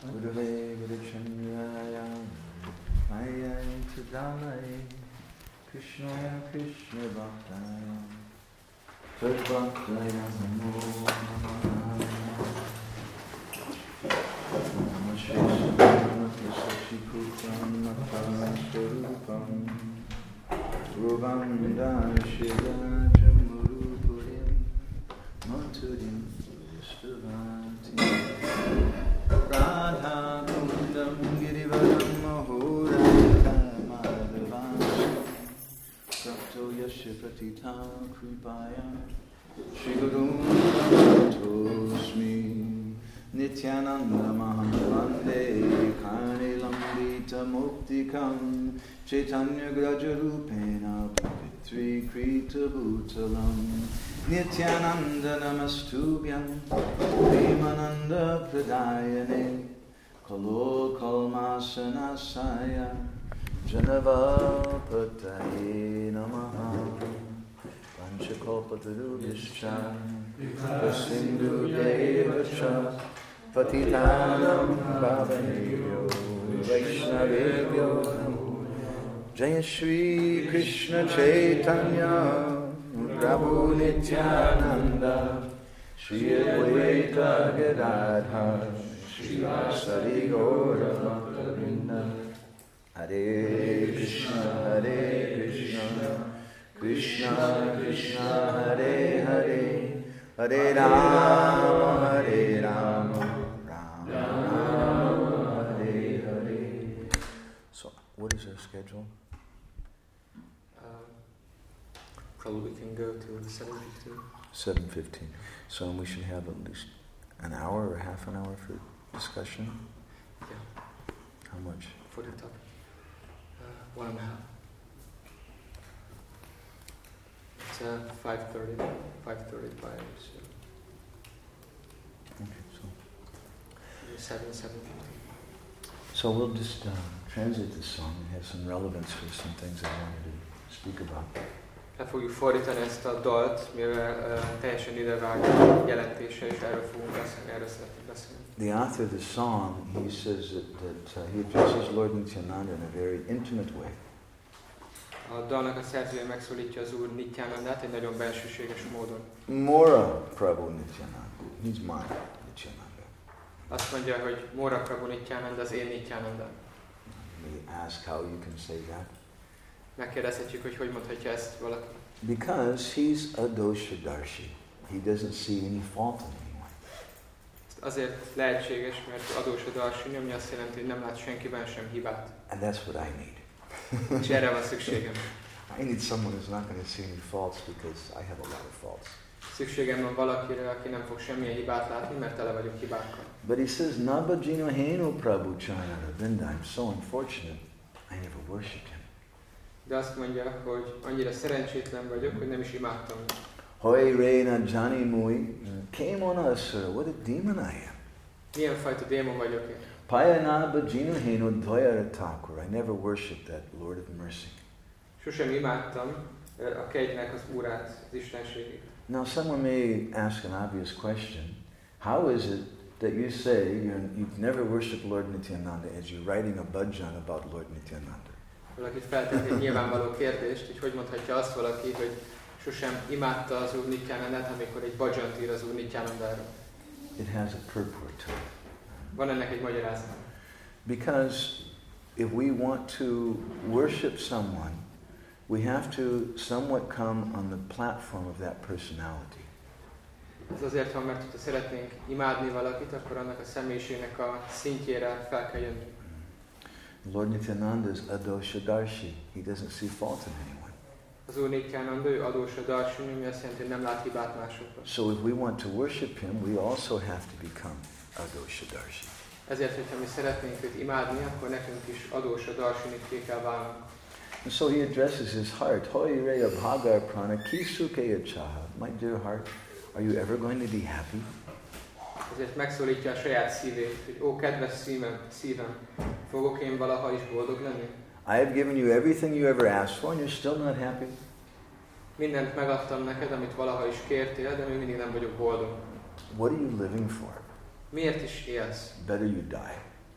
Gurave Gurachandaya Ayai Tadalai Krishnaya Krishna Bhaktaya Tadbhaktaya Namo Namah Shri Sachiputram Natha Swarupam Ruvamda Shivajamurupurim Maturim Vishvavanti Radha Kundam Girivaram Mahurata Madhavan Prapto Yashipatita Kripaya Shri Guru Tosmi Nityananda Mahavande Karni Lambita Muktikam Chaitanya Grajarupena Pavitri Krita Bhutalam Nityananda Namastubhyam Premananda Pradayane Kalo Kalmasanasaya Janavapataye Namaha Panchakalpatarubhyascha Vasindhu Devacha Patitanam Bhavanebhyo Vaishnavebhyo Namo Jaya Shri Krishna Chaitanya Prabhu Nityananda Shri Advaita Gadadhar Shri Vasari Gaura Bhakta-vrinda Hare Krishna Krishna Krishna Hare Hare Hare Rama Rama Rama Hare Hare. So, what is our schedule? Probably we can go to 7:15. 7:15. So we should have at least an hour or half an hour for discussion? Yeah. How much? For the topic. 1.5. It's 5:30. 5:35. Okay, so 7:15. So we'll just translate this song and have some relevance for some things I wanted to speak about. Le fogjuk fordítani ezt a dalt, mivel teljesen idevág jelentése, és erről fogunk beszélni, erről szeretnék beszélni. The author of the song, he says that he addresses Lord Nityananda in a very intimate way. A dalnak a szerzője megszólítja az Úr Nityanandát egy nagyon bensőséges módon. Mora Prabhu Nityananda, he's mine, Nityananda. Azt mondja, hogy Mora Prabhu Nityananda az én Nityananda. We ask how you can say that. Megkérdezhetjük, hogy mondhatja ezt valaki. Because he's a doshadarshi. He doesn't see any fault in anyone. Azért lehetséges, mert adósodarsi, ami azt jelenti, hogy nem lát senkiben sem hibát. And that's what I need. És erre van szükségem. I need someone who's not going to see any faults because I have a lot of faults. Szükségem van valakire, aki nem fog semmilyen hibát látni, mert tele vagyok hibákkal. But he says, Nabhajino Heno Prabhu Charana Vrinda. I'm so unfortunate. I never worshipped him. De azt mondja, hogy annyira szerencsétlen vagyok, hogy nem is imádtam. Hoi Reina Jani Mui came on us, what a demon I am. Milyen fajta démon vagyok én? Payana Bhajino Heno Dvayara Thakur. I never worshipped that Lord of Mercy. Sosem imádtam a kegynek az Úrát, az Istenségét. Now someone may ask an obvious question. How is it that you say you've never worshipped Lord Nityananda as you're writing a bhajan about Lord Nityananda? Valaki feltett egy nyilvánvaló kérdést, hogy mondhatja azt valaki, hogy sosem imádta az Úr Nityanandát, amikor egy bhajant ír az Úr Nityanandáról. It has a purport to it. Van ennek egy magyarázata. Because if we want to worship someone, we have to somewhat come on the platform of that personality. Ez azért van, mert ha szeretnénk imádni valakit, akkor annak a személyiségnek a szintjére fel kell jönni. Lord Nityananda is adoshadarshi. He doesn't see fault in anyone. Az Úr Nityananda, ő adósodarshi, ami azt jelenti, hogy nem lát hibát másokban. So if we want to worship him, we also have to become adoshadarshi. Ezért, hogyha mi szeretnénk őt imádni, akkor nekünk is adósodarsinit kell válnunk. And so he addresses his heart. Hoi reya bhagar prana kisukeya chaha. My dear heart, are you ever going to be happy? Ezért megszólítja a saját szívét, hogy ó, kedves szívem, fogok én valaha is boldog lenni? I have given you everything you ever asked for and you're still not happy? Mindent megadtam neked, amit valaha is kértél, de még mindig nem vagyok boldog. What are you living for? Miért is élsz? Better you die.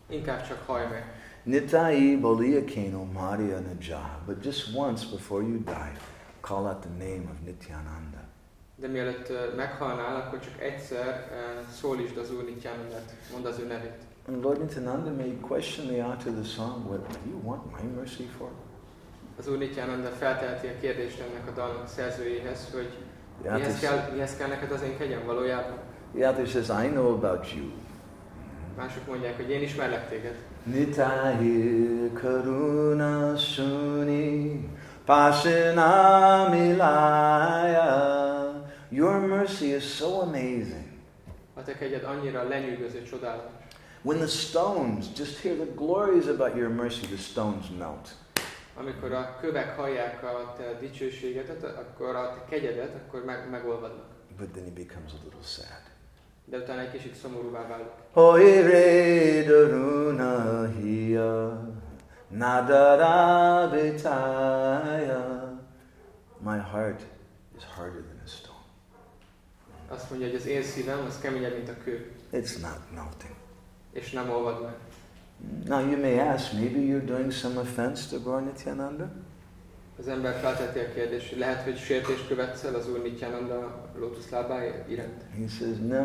Inkább csak hajj meg. Nitai Bolia Keno Maria Naja. But just once before you die, call out the name of Nityananda. De mielőtt meghalnál, akkor csak egyszer szólítsd az Úr Nityanandát, mondd az ő nevét. And Lord Nityananda may question the author of the song, what do you want my mercy for? Az Úr Nityananda felteheti a kérdést ennek a dalnak szerzőjéhez, hogy mihez kell neked az én kegyem valójában? The author says, I know about you. Mások mondják, hogy én ismerlek téged. Nitahi karuna suni pasina milaya. Your mercy is so amazing. A te kegyed annyira lenyűgöző, csodálatos. When the stones just hear the glories about your mercy, the stones melt. Amikor a kövek hallják a te dicsőségedet, akkor a te kegyedet, akkor megolvadnak. But then he becomes a little sad. De utána egy kicsit szomorúvá válik. Hoire daruna hiya nadara betaya. My heart is harder than a stone. Azt mondja, hogy az én szívem az keményebb, mint a kő. It's not melting. És nem olvad meg. Now you may ask, maybe you're doing some offense to Gaur Nityananda? Az ember felteti a kérdést, hogy lehet, hogy sértést követsz el az Úr Nityananda lótuszlábája iránt. He says, no.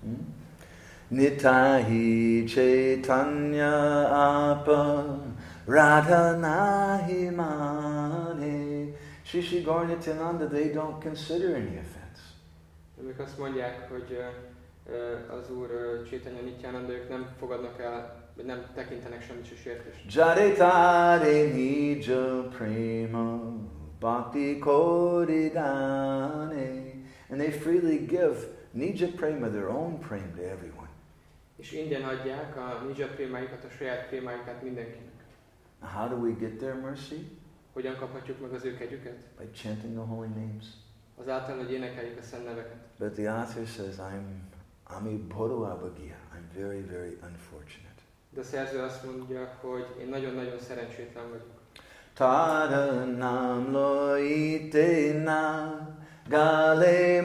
Nitahi Chaitanya apa Radha nahi mane. Shri Gaur Nityananda, they don't consider any offense. Amik azt mondják, hogy az Úr Chaitanya Nityananda, ők nem fogadnak el, vagy nem tekintenek semmit se sértést. Jaritare nija prema bhakti koridane. And they freely give nija prema, their own prema, to everyone. És ingyen adják a nija prémáikat, a saját prémáikat mindenkinek. How do we get their mercy? Hogyan kaphatjuk meg az ő kegyüket? By chanting the holy names. Azáltal, hogy énekeljük a szent neveket. But the author says, Ami Bhoru Abhagia. I'm very, very unfortunate. De a szerző azt mondja, hogy én nagyon-nagyon szerencsétlen vagyok. Taranam loitena gale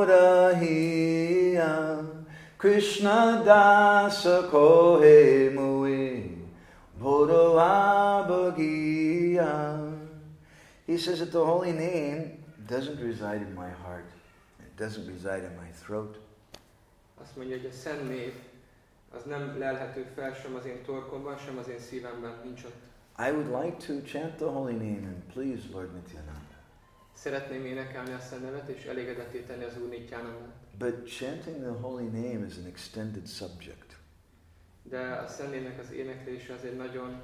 morahia Krishna dasa kohe mui Bhoru Abhagia. He says that the holy name doesn't reside in my heart. It doesn't reside in my throat. Azt mondja, hogy a szent név az nem lelhető fel sem az én torkomban, sem az én szívemben, nincs ott. I would like to chant the holy name and please Lord Nityananda. Szeretném énekelni a szent nevet és elégedetté tenni az Úr Nityanandát. But chanting the holy name is an extended subject. De a szent névnek az éneklése az egy nagyon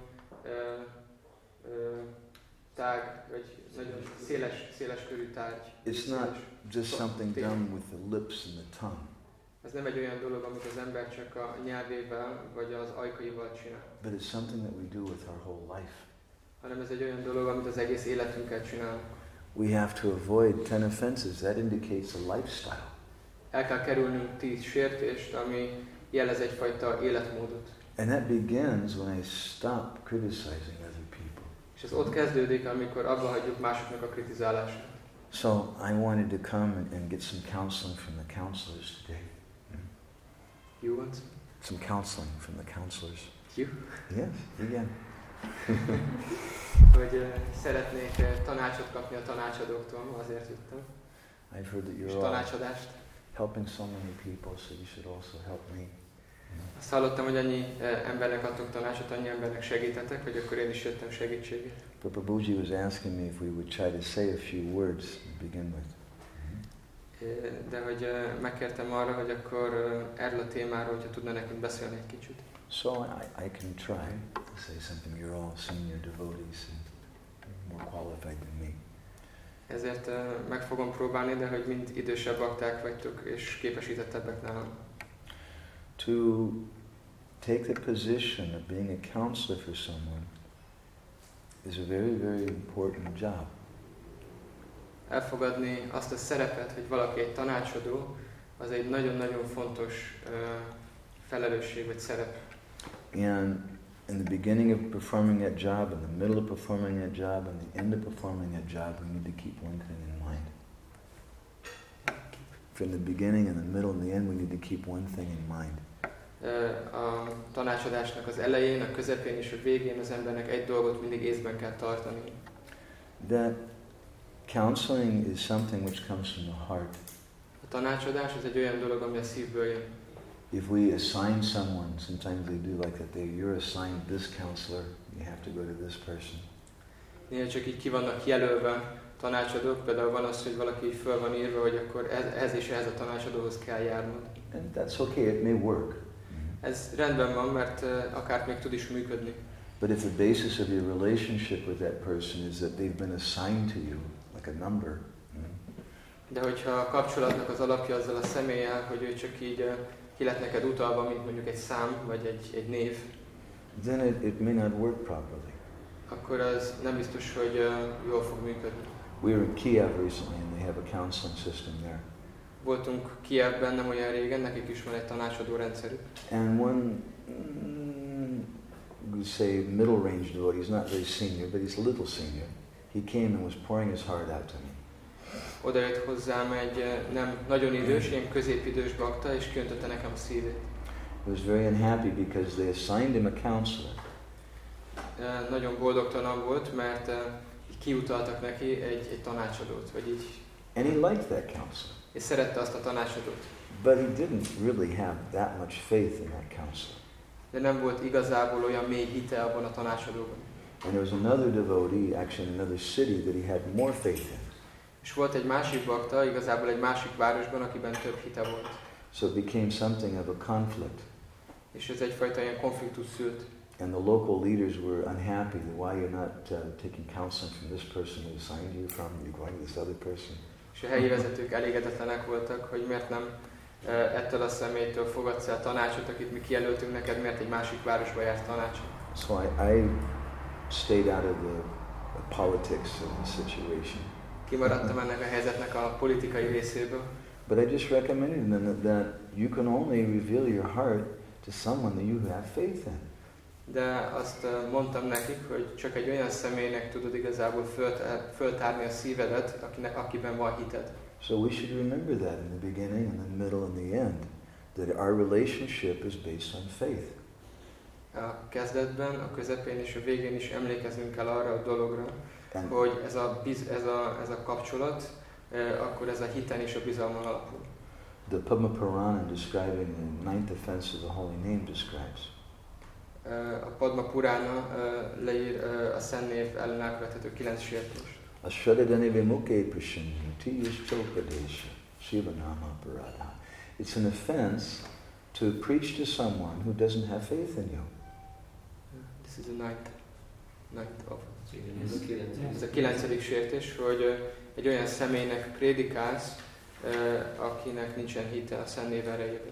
tág, vagy nagyon széles körű tárgy. It's not just something done with the lips and the tongue. Ez nem egy olyan dolog, amit az ember csak a nyelvével vagy az ajkaival csinál. But it's something that we do with our whole life. Hanem ez egy olyan dolog, amit az egész életünkkel csinálunk. We have to avoid 10 offenses. That indicates a lifestyle. El kell kerülnünk 10 sértést, ami jelez egyfajta életmódot. And that begins when I stop criticizing other people. És ez ott kezdődik, amikor abba hagyjuk másoknak a kritizálását. So I wanted to come and get some counseling from the counselors today. You want some counseling from the counselors? You? Yes, again. Hogy szeretnék tanácsot kapni a tanácsadóktól, azért jöttem. I've heard that És you're all tanácsadást. helping so many people, so you should also help me. Azt hallottam, hogy annyi embernek adtok tanácsot, annyi embernek segítetek, hogy akkor én is jöttem segítségét. But Prabhuji was asking me if we would try to say a few words to begin with. De hogy megkértem arra, hogy akkor erről a témáról, hogyha tudna nekünk beszélni egy kicsit. So I can try to say something. You're all senior devotees and more qualified than me. Ezért meg fogom próbálni, de hogy mind idősebb bakták vagytok, és képesítettebbek nálam. To take the position of being a counselor for someone is a very, very important job. Elfogadni azt a szerepet, hogy valaki egy tanácsadó, az egy nagyon-nagyon fontos felelősség vagy szerep. And in the beginning of performing that job, in the middle of performing that job, and the end of performing that job, we need to keep one thing in mind. From the beginning and the middle and the end, we need to keep one thing in mind. a tanácsadásnak az elején, a közepén és a végén az embernek egy dolgot mindig észben kell tartani. That counseling is something which comes from the heart. A tanácsadás az egy olyan dolog, ami a szívből jön. If we assign someone, sometimes they do like that, you're assigned this counselor, you have to go to this person. Néha csak így ki vannak jelölve tanácsadók, például van az, hogy valaki így föl van írva, hogy akkor ez és ehhez a tanácsadóhoz kell járnod. And that's okay, it may work. Ez rendben van, mert akár még tud is működni. But if the basis of your relationship with that person is that they've been assigned to you, like a number, de hogyha a kapcsolatnak az alapja azzal a személlyel, hogy ő csak így ki lett neked utalva, mint mondjuk egy szám, vagy egy név, then it may not work properly. akkor az nem biztos, hogy jól fog működni. We were in Kiev recently and they have a counseling system there. Voltunk Kievben nem olyan régen, nekik is van egy tanácsadó rendszerük. And one, we say middle range devotee, he's not very senior, but he's a little senior. He came and was pouring his heart out to me. Oda jött hozzám egy nem nagyon idős, ilyen középidős bakta, és kiöntötte nekem a szívét. He was very unhappy because they assigned him a counselor. Nagyon boldogtalan volt, mert így kiutaltak neki egy tanácsadót, vagy így. And he liked that counselor. És szerette azt a tanácsadót. But he didn't really have that much faith in that counselor. De nem volt igazából olyan mély hite abban a tanácsadóban. And there was another devotee, actually in another city, that he had more faith in. És volt egy másik bakta, igazából egy másik városban, akiben több hite volt. So it became something of a conflict. És ez egyfajta ilyen konfliktus szült. And the local leaders were unhappy that why you're not taking counseling from this person who assigned you from, you're going to this other person. És a helyi vezetők elégedetlenek voltak, hogy miért nem ettől a személytől fogadsz el tanácsot, akit mi kijelöltünk neked, miért egy másik városba jársz tanácsot. So I stayed out of the politics of the situation. Kimaradtam ennek a helyzetnek a politikai részéből. But I just recommended them that you can only reveal your heart to someone that you have faith in. De azt mondtam nekik, hogy csak egy olyan személynek tudod igazából föltárni a szívedet, akiben van hited. So we should remember that in the beginning and the middle and the end, that our relationship is based on faith. A kezdetben, a közepén és a végén is emlékeznünk kell arra a dologra, hogy ez a kapcsolat, akkor ez a hiten és a bizalmon alapul. The Padma Purana describing the ninth offense of the holy name describes. A Padma Purana leír a Szent Név ellen elkövethető 9 sértést. Ashradadani vimuke prashanti yishchopadesha shivanama parada. It's an offense to preach to someone who doesn't have faith in you. This is the ninth of. Ez a 9. sértés, hogy egy olyan személynek prédikálsz, akinek nincsen hite a Szent Név erejében.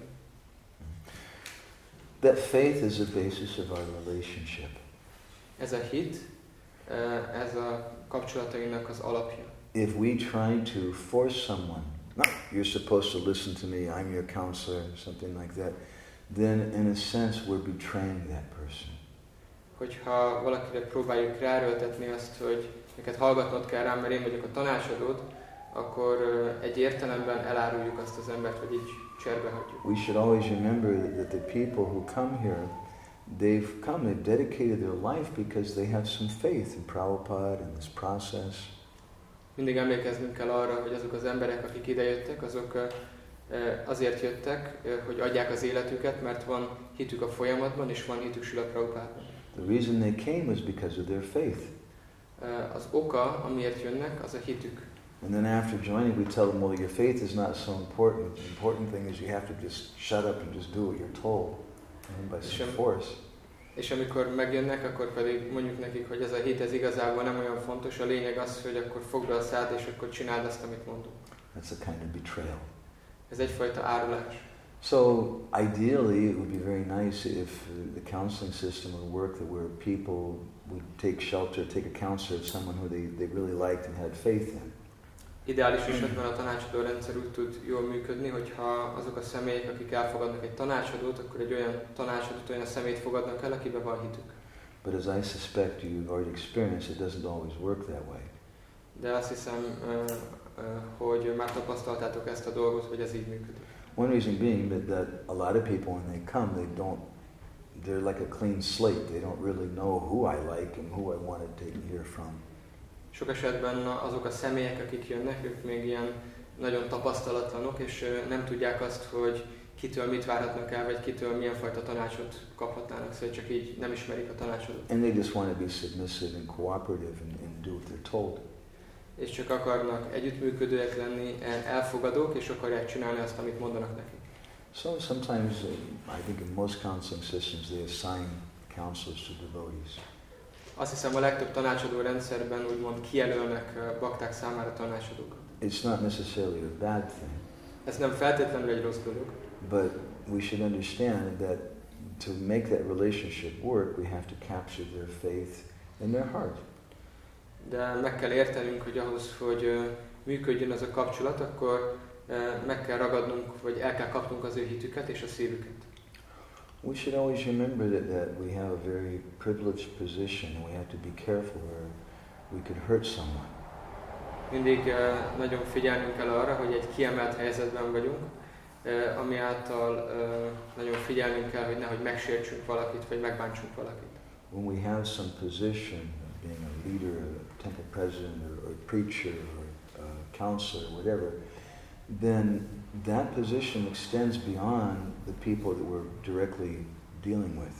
That faith is the basis of our relationship. Ez a hit, ez a kapcsolatainknak az alapja. If we try to force someone, no, you're supposed to listen to me, I'm your counselor, something like that, then in a sense we're betraying that person. Hogyha valakire próbáljuk ráerőltetni azt, hogy neked hallgatnod kell rám, mert én vagyok a tanácsadód, akkor egy értelemben eláruljuk azt az embert, vagy így cserbe hagyjuk. We should always remember that the people who come here, they've dedicated their life because they have some faith in Prabhupada and this process. Mindig emlékeznünk kell arra, hogy azok az emberek, akik idejöttek, azok azért jöttek, hogy adják az életüket, mert van hitük a folyamatban, és van hitük Srila Prabhupádban. The reason they came was because of their faith. Az oka, amiért jönnek, az a hitük. And then after joining, we tell them, well, your faith is not so important. The important thing is you have to just shut up and just do what you're told, by some force. És amikor megjönnek, akkor pedig mondjuk nekik, hogy ez a hit, ez igazából nem olyan fontos. A lényeg az, hogy akkor fogd be a szád, és akkor csináld azt, amit mondunk. That's a kind of betrayal. Ez egyfajta árulás. So ideally, it would be very nice if the counseling system would work that where people would take shelter, take a counselor of someone who they really liked and had faith in. Ideális esetben a tanácsadó rendszer úgy tud jól működni, hogyha azok a személyek, akik elfogadnak egy tanácsadót, akkor egy olyan tanácsadót, olyan személyt fogadnak el, akiben van hitük. But as I suspect you've already experienced, it doesn't always work that way. De azt hiszem, hogy már tapasztaltátok ezt a dolgot, hogy ez így működik. One reason being that a lot of people when they come, they're like a clean slate. They don't really know who I like and who I want to hear from. Sok esetben azok a személyek, akik jönnek, ők még ilyen nagyon tapasztalatlanok, és nem tudják azt, hogy kitől mit várhatnak el, vagy kitől milyen fajta tanácsot kaphatnának, szóval csak így nem ismerik a tanácsot. And they just want to be submissive and cooperative and do what they're told. És csak akarnak együttműködőek lenni, elfogadók, és akarják csinálni azt, amit mondanak nekik. So sometimes, I think in most counseling systems, they assign counselors to devotees. Azt hiszem, a legtöbb tanácsadó rendszerben úgymond kijelölnek bakták számára tanácsadókat. It's not necessarily a bad thing. Ez nem feltétlenül egy rossz dolog. But we should understand that to make that relationship work, we have to capture their faith in their heart. De meg kell értenünk, hogy ahhoz, hogy működjön ez a kapcsolat, akkor meg kell ragadnunk, vagy el kell kapnunk az ő hitüket és a szívüket. We should always remember that we have a very privileged position and we have to be careful where we could hurt someone. Mindig nagyon figyelnünk kell arra, hogy egy kiemelt helyzetben vagyunk, ami által nagyon figyelnünk kell, hogy nehogy megsértsünk valakit, vagy megbántsunk valakit. When we have some position, being a leader, a temple president, or a preacher, or a counselor, whatever, then that position extends beyond the people that we're directly dealing with.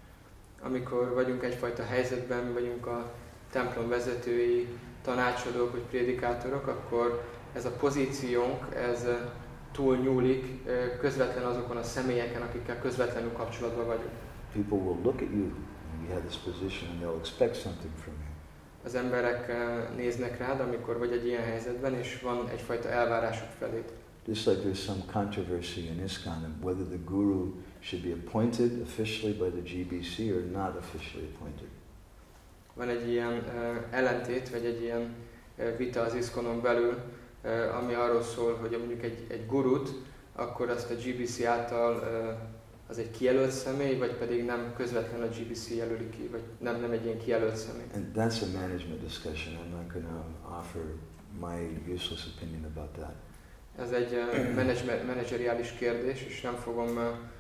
Amikor vagyunk egyfajta helyzetben, vagyunk a templom vezetői, tanácsadók vagy prédikátorok, akkor ez a pozíciónk, ez túlnyúlik közvetlen azokon a személyeken, akikkel közvetlenül kapcsolatban vagyunk. People will look at you when you have this position and they'll expect something from you. Az emberek néznek rád, amikor vagy egy ilyen helyzetben, és van egyfajta elvárásuk felét. Just like there's some controversy in ISKCON of whether the guru should be appointed officially by the GBC or not officially appointed. Van egy ilyen ellentét, vagy egy ilyen vita az ISKCON-on belül, ami arról szól, hogy mondjuk egy gurut, akkor azt a GBC által az egy kijelölt személy, vagy pedig nem közvetlenül a GBC jelöli ki, vagy nem egy ilyen kijelölt személy. And that's a management discussion. I'm not going to offer my useless opinion about that. Ez egy menedzseriális kérdés, és nem fogom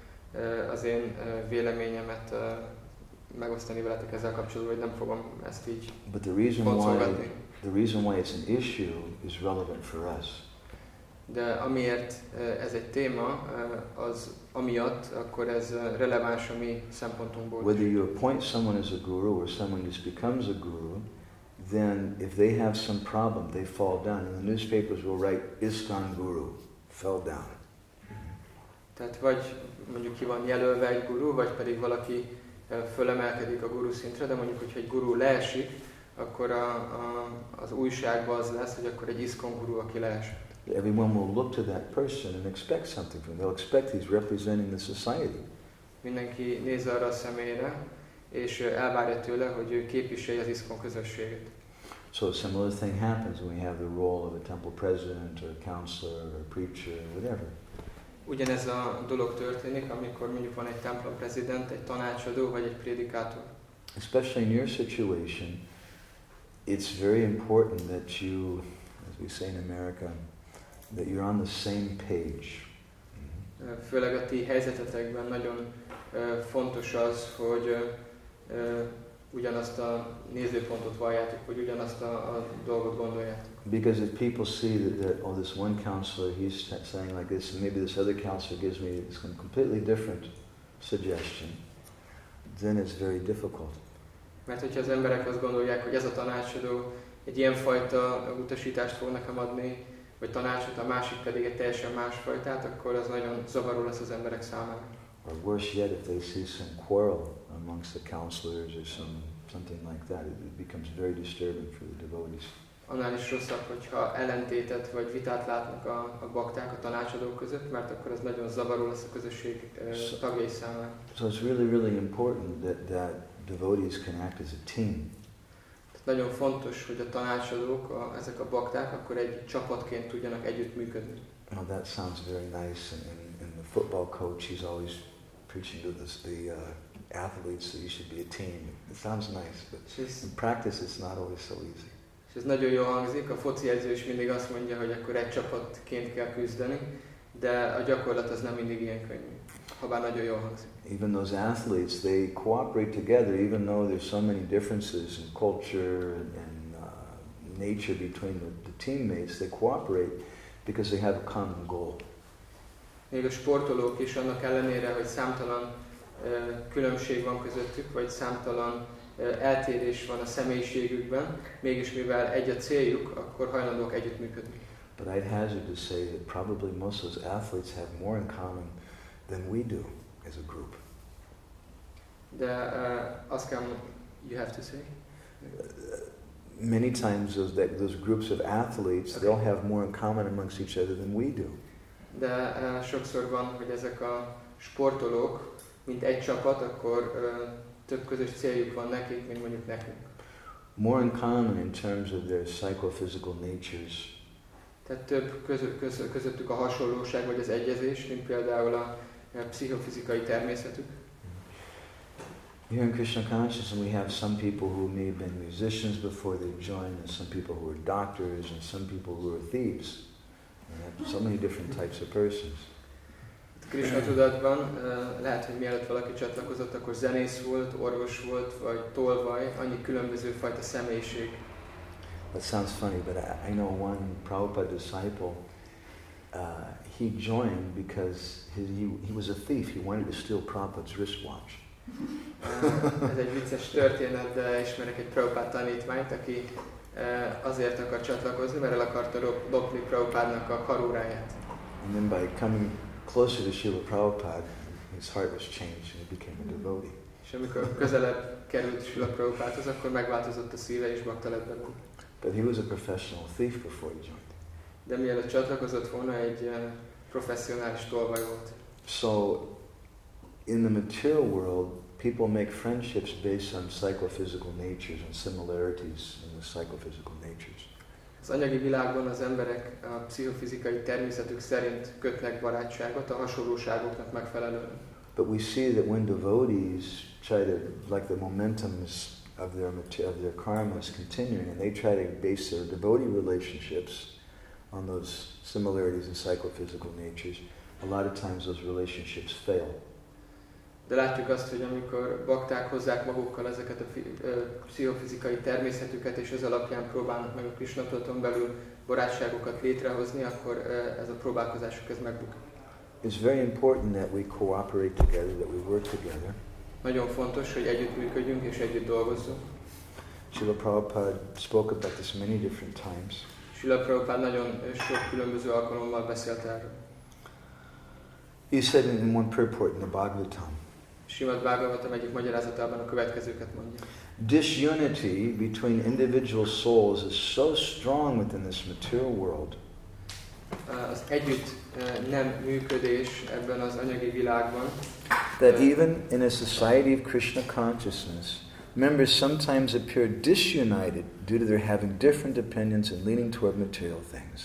az én véleményemet megosztani veletek ezzel kapcsolatban, vagy nem fogom ezt így boncolgatni. The reason why it's an issue is relevant for us. De amiért ez egy téma, az amiatt, akkor ez releváns a mi szempontunkból. Whether you appoint someone as a guru or someone just becomes a guru, then if they have some problem, they fall down. And the newspapers will write, ISKCON guru fell down. Tehát vagy mondjuk ki van jelölve egy guru, vagy pedig valaki fölemelkedik a guru szintre, de mondjuk, hogyha egy guru leesik, akkor az újságban az lesz, hogy akkor egy ISKCON guru, aki leesett. Everyone will look to that person and expect something from him. They'll expect he's representing the society. Mindenki néz arra a személyre, és elvárja tőle, hogy ő képviselje az ISKCON közösséget. So a similar thing happens when we have the role of a temple president or a counselor or a preacher or whatever. Ugyanez a dolog történik, amikor mondjuk van egy templom prezident, egy tanácsadó vagy egy prédikátor. Especially in your situation, it's very important that you, as we say in America, that you're on the same page. Főleg a ti helyzetetekben nagyon fontos az, hogy ugyanazt a nézőpontot valljátok, hogy ugyanazt a dolgot gondoljátok. Because if people see that oh, this one counselor, he's saying like this, and maybe this other counselor gives me this completely different suggestion, then it's very difficult. Mert hogyha az emberek azt gondolják, hogy ez a tanácsadó egy ilyenfajta utasítást fog nekem adni, vagy tanácsot, a másik pedig egy teljesen másfajtát, akkor az nagyon zavaró lesz az emberek számára. Or worse yet, if they see some quarrel amongst the counselors or something like that, it becomes very disturbing for the devotees. Annál is rosszabb, hogyha ellentétet vagy vitát látnak a bakták, a tanácsadók között, mert akkor ez nagyon zavaró lesz a közösség tagjai számára. So it's really, really important that devotees can act as a team. Nagyon fontos, hogy a tanácsadók, ezek a bakták, akkor egy csapatként tudjanak együttműködni. Now that sounds very nice, and the football coach, he's always preaching to the athletes that you should be a team. It sounds nice, but in practice it's not always so easy. És ez nagyon jól hangzik, a foci edző is mindig azt mondja, hogy akkor egy csapatként kell küzdeni, de a gyakorlat az nem mindig ilyen könnyű, ha bár nagyon jól hangzik. Even those athletes, they cooperate together, even though there's so many differences in culture and nature between the teammates. They cooperate because they have a common goal. Még a sportolók is annak ellenére, hogy számtalan különbség van közöttük, vagy számtalan eltérés van a személyiségükben, mégis mivel egy a céljuk, akkor hajlandók együttműködni. But I'd hazard to say that probably most of those athletes have more in common than we do as a group. De azt kell, you have to say? Many times those groups of athletes, they'll have more in common amongst each other than we do. De sokszor van, hogy ezek a sportolók, mint egy csapat, akkor több közös céljuk van nekik, mint mondjuk nekünk. More in common in terms of their psychophysical natures. Tehát több közöttük a hasonlóság vagy az egyezés, mint például a pszichofizikai természetük. Here in Krishna consciousness we have some people who may have been musicians before they joined, and some people who are doctors, and some people who are thieves. We have so many different types of persons. Krishna tudatban lehet, hogy mielőtt valaki csatlakozott, akkor zenész volt, orvos volt, vagy tolvaj, annyi különböző fajta személyiség. That sounds funny, but I know one Prabhupada disciple, he joined because he was a thief. He wanted to steal Prabhupada's wristwatch. Ez egy vicces történet, de ismerek egy Prabhupada tanítványt, aki azért akar csatlakozni, mert el akarta lopni Prabhupádnak a karóráját. And then by coming closer to Srila Prabhupada, his heart was changed and he became a devotee. És amikor közelebb került Srila Prabhupádhoz, akkor megváltozott a szíve és bakta lett belőle. But he was a professional thief before he joined. De mielőtt csatlakozott volna, egy professzionális tolvaj volt. So, in the material world, people make friendships based on psychophysical natures and similarities in the psychophysical natures. Az anyagi világban az emberek a pszichofizikai természetük szerint kötnek barátságot a hasonlóságoknak megfelelően. But we see that when devotees try to, like the momentums of their karma is continuing, and they try to base their devotee relationships on those similarities in psychophysical natures, a lot of times those relationships fail. De látjuk azt, hogy amikor bakták hozzák magukkal ezeket a pszichofizikai természetüket, és ez alapján próbálnak meg a Krishna tudaton belül barátságokat létrehozni, akkor ez a próbálkozásuk ez megbukik. It's very important that we cooperate together, that we work together. Nagyon fontos, hogy együttműködjünk és együtt dolgozzunk. Srila Prabhupada spoke about this many different times. Srila Prabhupada nagyon sok különböző alkalommal beszélt erről. He said in one purport in the Bhagavatam, Srimad Bhagavatam egyik magyarázatában a következőket mondja. Disunity between individual souls is so strong within this material world. Az együtt nem működés ebben az anyagi világban. That even in a society of Krishna consciousness, members sometimes appear disunited due to their having different opinions and leaning toward material things.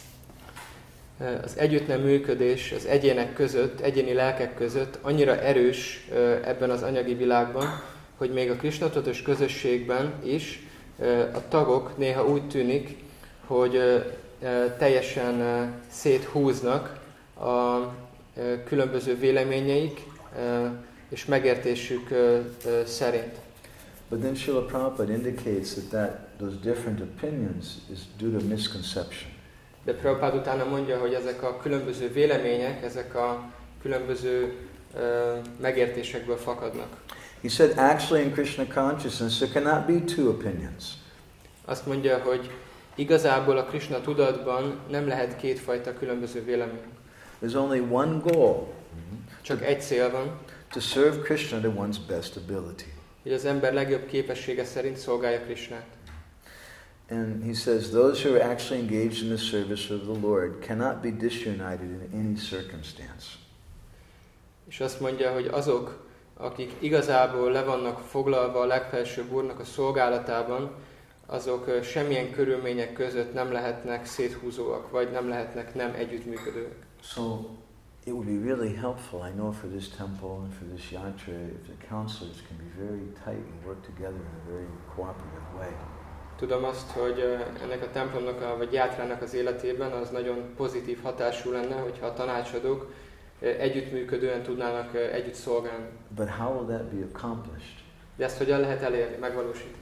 Az együtt nem működés az egyének között, egyéni lelkek között annyira erős ebben az anyagi világban, hogy még a Krishna tudatos közösségben is a tagok néha úgy tűnik, hogy teljesen széthúznak a különböző véleményeik és megértésük szerint. But then Srila Prabhupada indicates that those different opinions is due to misconception. De Prabhupada utána mondja, hogy ezek a különböző vélemények, ezek a különböző megértésekből fakadnak. He said, actually in Krishna consciousness there cannot be two opinions. Azt mondja, hogy igazából a Krishna tudatban nem lehet kétfajta különböző vélemény. There's only one goal. Csak egy cél van. To serve Krishna to one's best ability. Hogy az ember legjobb képessége szerint szolgálja Krishnát. And he says, those who are actually engaged in the service of the Lord cannot be disunited in any circumstance. És azt mondja, hogy azok, akik igazából le vannak foglalva a legfelsőbb Úrnak a szolgálatában, azok semmilyen körülmények között nem lehetnek széthúzóak, vagy nem lehetnek nem együttműködők. So it would be really helpful, I know, for this temple and for this yatra, if the counselors can be very tight and work together in a very cooperative way. Tudom azt, hogy ennek a templomnak, vagy játrának az életében az nagyon pozitív hatású lenne, hogyha a tanácsadók együttműködően tudnának együtt szolgálni. But how will that be accomplished? De ezt hogyan lehet elérni, megvalósítani?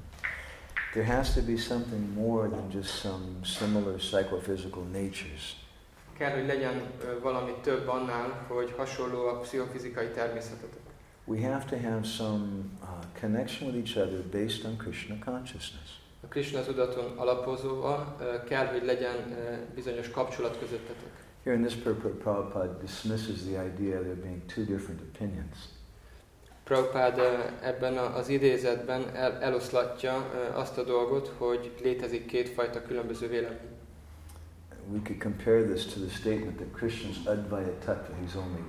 There has to be something more than just some similar psychophysical natures. Kell, hogy legyen valami több annál, hogy hasonló a pszichofizikai természetetek. We have to have some connection with each other based on Krishna consciousness. A Krishna tudaton alapozóval kell, hogy legyen bizonyos kapcsolat közöttetek. Here in this purport, Prabhupada dismisses the idea of there being two different opinions. Prabhupada ebben az idézetben eloszlatja azt a dolgot, hogy létezik kétfajta különböző vélemény. We could compare this to the statement that Krishna's Advaita Tattva, he's only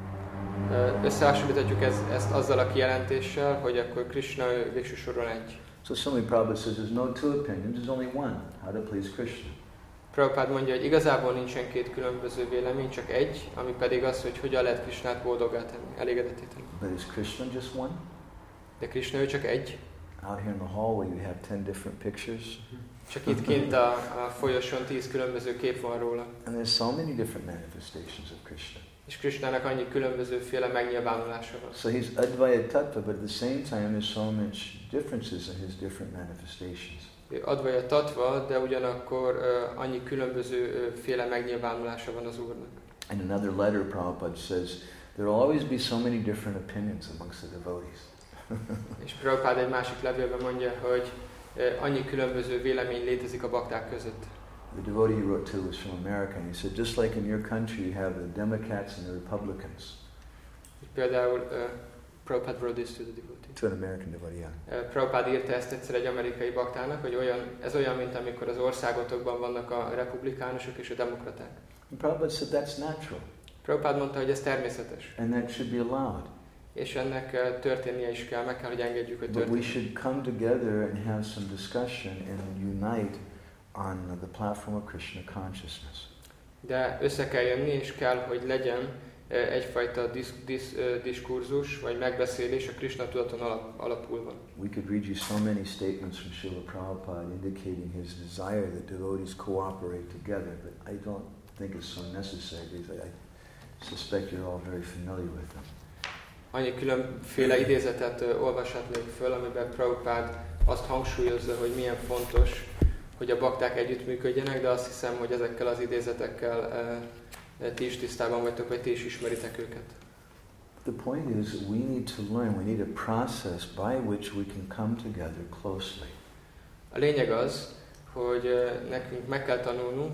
one. Összehasonlíthatjuk ezt azzal a kijelentéssel, hogy akkor Krishna végső soron egy. So similarly, Prabhupada says there's no two opinions, there's only one, how to please Krishna. Prabhupada mondja, hogy igazából nincsen két különböző vélemény, csak egy, ami pedig az, hogy hogyan lehet Krishnát boldoggá tenni, elégedetté tenni. But is Krishna just one? De Krishna ő csak egy. Out here in the hallway you have 10 different pictures. Csak itt kint a folyosón 10 különböző kép van róla. And there's so many different manifestations of Krishna. És Krishnának annyi különbözőféle megnyilvánulása van. So he's Advaita Tattva, but at the same time there's so much differences in his different manifestations. Advaita Tattva, de ugyanakkor annyi különbözőféle megnyilvánulása van az Úrnak. In another letter, Prabhupada says, there will always be so many different opinions amongst the devotees. És Prabhupada egy másik levélben mondja, hogy annyi különböző vélemény létezik a bakták között. The devotee he wrote to was from America, and he said, just like in your country you have the Democrats and the Republicans. Például Prabhupada wrote this to the devotee. To an American devotee, yeah. Prabhupada írta ezt egyszer egy amerikai baktának, hogy ez olyan, mint amikor az országotokban vannak a republikánusok és a demokraták. And Prabhupada said that's natural. Prabhupada mondta, hogy ez természetes. And that should be allowed. És ennek történnie is kell, meg kell, hogy engedjük, hogy történjen. But we should come together and have some discussion and unite on the platform of Krishna consciousness. De össze kell jönni, és kell, hogy legyen egyfajta diskurzus, vagy megbeszélés a Krishna tudaton alapulva. We could read you so many statements from Srila Prabhupada indicating his desire that devotees cooperate together, but I don't think it's so necessary because I suspect you're all very familiar with them. Annyi különféle idézetet olvashatnék föl, amiben Prabhupada azt hangsúlyozza, hogy milyen fontos, hogy a bakták együttműködjenek, de azt hiszem, hogy ezekkel az idézetekkel ti is tisztában vagytok, vagy ti is ismeritek őket. The point is, we need to learn, we need a process by which we can come together closely. A lényeg az, hogy nekünk meg kell tanulnunk,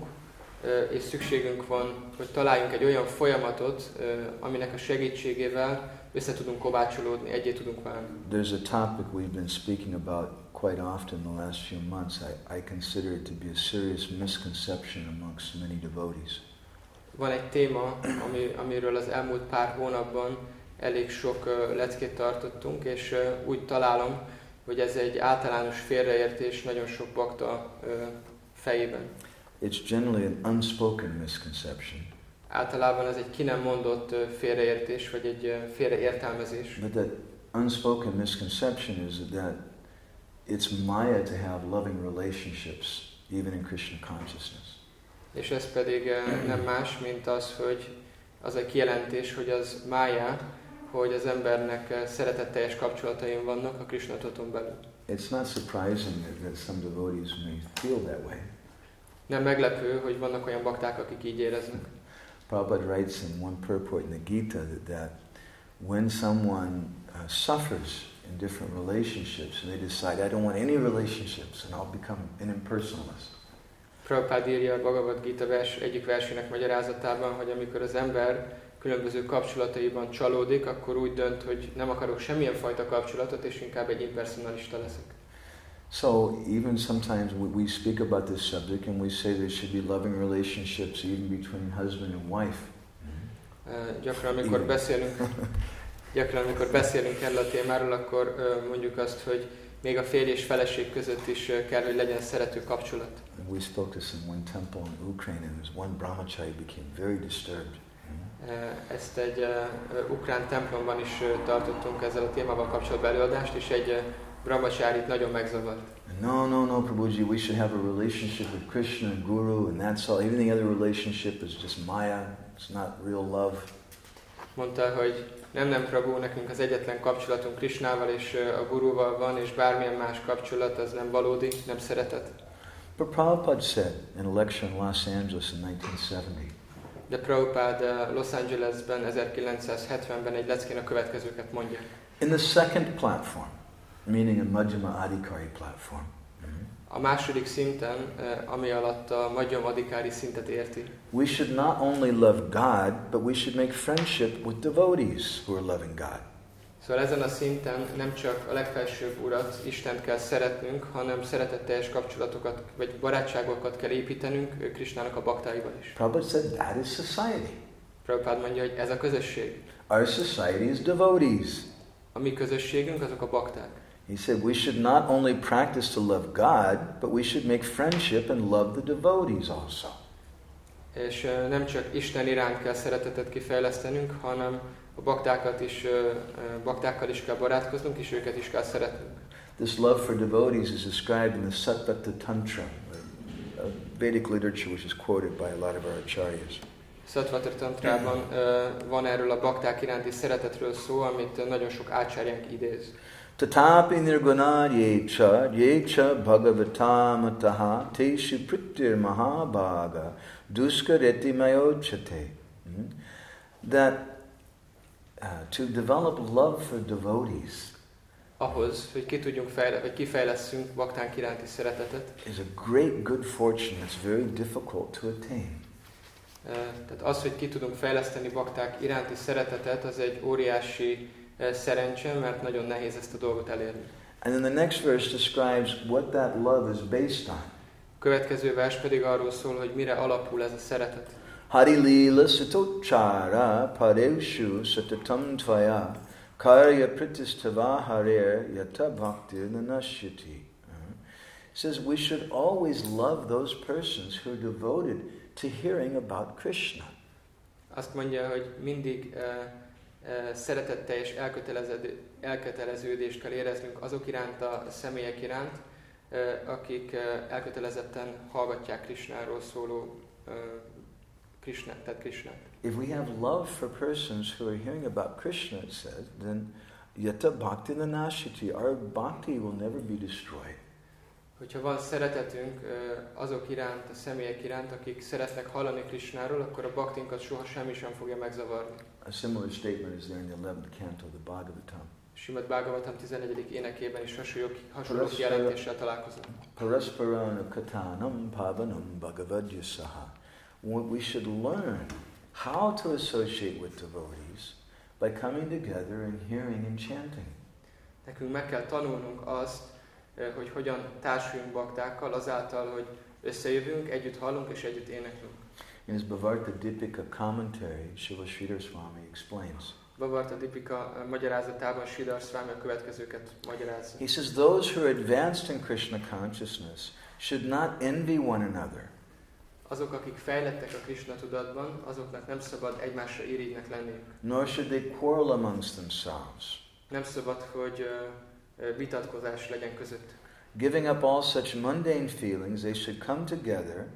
és szükségünk van, hogy találjunk egy olyan folyamatot, aminek a segítségével össze tudunk kovácsolódni, egyé tudunk válni. There's a topic we've been speaking about quite often in the last few months. I consider it to be a serious misconception amongst many devotees. Van egy téma, amiről az elmúlt pár hónapban elég sok leckét tartottunk, és úgy találom, hogy ez egy általános félreértés nagyon sok bakta fejében. It's generally an unspoken misconception. Általában ez egy ki nem mondott félreértés, vagy egy félreértelmezés. But that unspoken misconception is that it's Maya to have loving relationships, even in Krishna consciousness. És ez pedig nem más, mint az, hogy az egy kijelentés, hogy az mája, hogy az embernek szeretetteljes kapcsolataim vannak a Krishna tudaton belül. It's not surprising that some devotees may feel that way. Nem meglepő, hogy vannak olyan bakták, akik így éreznek. Prabhupada writes in one purport in the Gita that when someone suffers in different relationships and they decide, I don't want any relationships and I'll become an impersonalist. Prabhupada írja a Bhagavad Gita egyik versének magyarázatában, hogy amikor az ember különböző kapcsolataiban csalódik, akkor úgy dönt, hogy nem akarok semmilyen fajta kapcsolatot, és inkább egy impersonalista leszek. So even sometimes we speak about this subject and we say there should be loving relationships even between husband and wife. Gyakran, amikor beszélünk erről a témáról, akkor mondjuk azt, hogy még a férj és feleség között is kell, hogy legyen szerető kapcsolat. We spoke this in one temple in Ukraine and there was one brahmachari became very disturbed. Ezt egy ukrán templomban is tartottunk ezzel a témával kapcsolatban előadást, és egy brahmacharit nagyon megzavart. And No, Prabhuji, we should have a relationship with Krishna and Guru, and that's all. Everything other relationship is just maya. It's not real love. Mondta, hogy nem, Prabhu, nekünk az egyetlen kapcsolatunk Krishnával és a Guruval van, és bármilyen más kapcsolat, az nem valódi, nem szeretet. But Prabhupada said in a lecture in Los Angeles in 1970. De Prabhupada Los Angelesben 1970-ben egy leckén a következőket mondja. In the second platform, meaning a Madhyama Adhikari platform. A második szinten, ami alatt a Madhyama Adhikari szintet érti. We should not only love God, but we should make friendship with devotees who are loving God. Szóval ezen a szinten nem csak a legfelsőbb Urat, Istent kell szeretnünk, hanem szeretetteljes kapcsolatokat, vagy barátságokat kell építenünk Krishnának a baktáival is. Prabhupada said that is society. Prabhupada mondja, hogy ez a közösség. Our society is devotees. A mi közösségünk azok a bakták. He said we should not only practice to love God, but we should make friendship and love the devotees also. És nem csak Isten iránt kell szeretetet kifejlesztenünk, hanem a baktákkal is kell barátkoznunk, és őket is kell szeretnünk. This love for devotees is described in the Satpatha Tantra, a Vedic literature which is quoted by a lot of our acharyas. Satpatha Tantrában van erről a bakták iránti szeretetről szó, amit nagyon sok ácsárjánk idéz. Tatapi nirguna yecha bhagavatamataha teshu prittir mahabhaga duskareti mayochate. That to develop love for devotees ahhoz, hogy kifejlesszünk baktánk iránti szeretetet, is a great good fortune that's very difficult to attain. Tehát az, hogy ki tudunk fejleszteni bakták iránti szeretetet, az egy óriási szerencse, mert nagyon nehéz ezt a dolgot elérni. And then the next verse describes what that love is based on. A következő vers pedig arról szól, hogy mire alapul ez a szeretet. Hari lila satochara pareushu satatam tvaya karya pritistava harer yata bhaktir nanashyati. It says we should always love those persons who are devoted to hearing about Krishna. Azt mondja, hogy mindig szeretetteljes elköteleződést kell éreznünk azok iránt a személyek iránt, akik elkötelezetten hallgatják Krishnáról szóló Krishnát. If we have love for persons who are hearing about Krishna, it says, then yata bhakti nanashiti, our bhakti will never be destroyed. Hogyha van szeretetünk azok iránt, a személyek iránt, akik szeretnek hallani Krishnáról, akkor a bhaktinkat soha semmi sem fogja megzavarni. A similar statement is there in the 11th canto of the Bhagavatam. Srimad Bhagavatam 11. énekében is hasonló jelentéssel találkozunk. Parasparana katanam pavanam bhagavadyasaha. We should learn how to associate with devotees by coming together and hearing and chanting. Nekünk meg kell tanulnunk azt, hogy hogyan társuljunk baktákkal azáltal, hogy összejövünk, együtt hallunk és együtt éneklünk. In his Bhavarta Dipika commentary, Srila Sridhar Swami explains. Bhavarta Dipika magyarázatában Sridhar Swami a következőket magyarázza. He says those who are advanced in Krishna consciousness should not envy one another. Azok, akik fejlettek a Krishna tudatban, azoknak nem szabad egymásra irigynek lenniük. Nor should they quarrel amongst themselves. Nem szabad, hogy vitatkozás legyen között. Giving up all such mundane feelings, they should come together.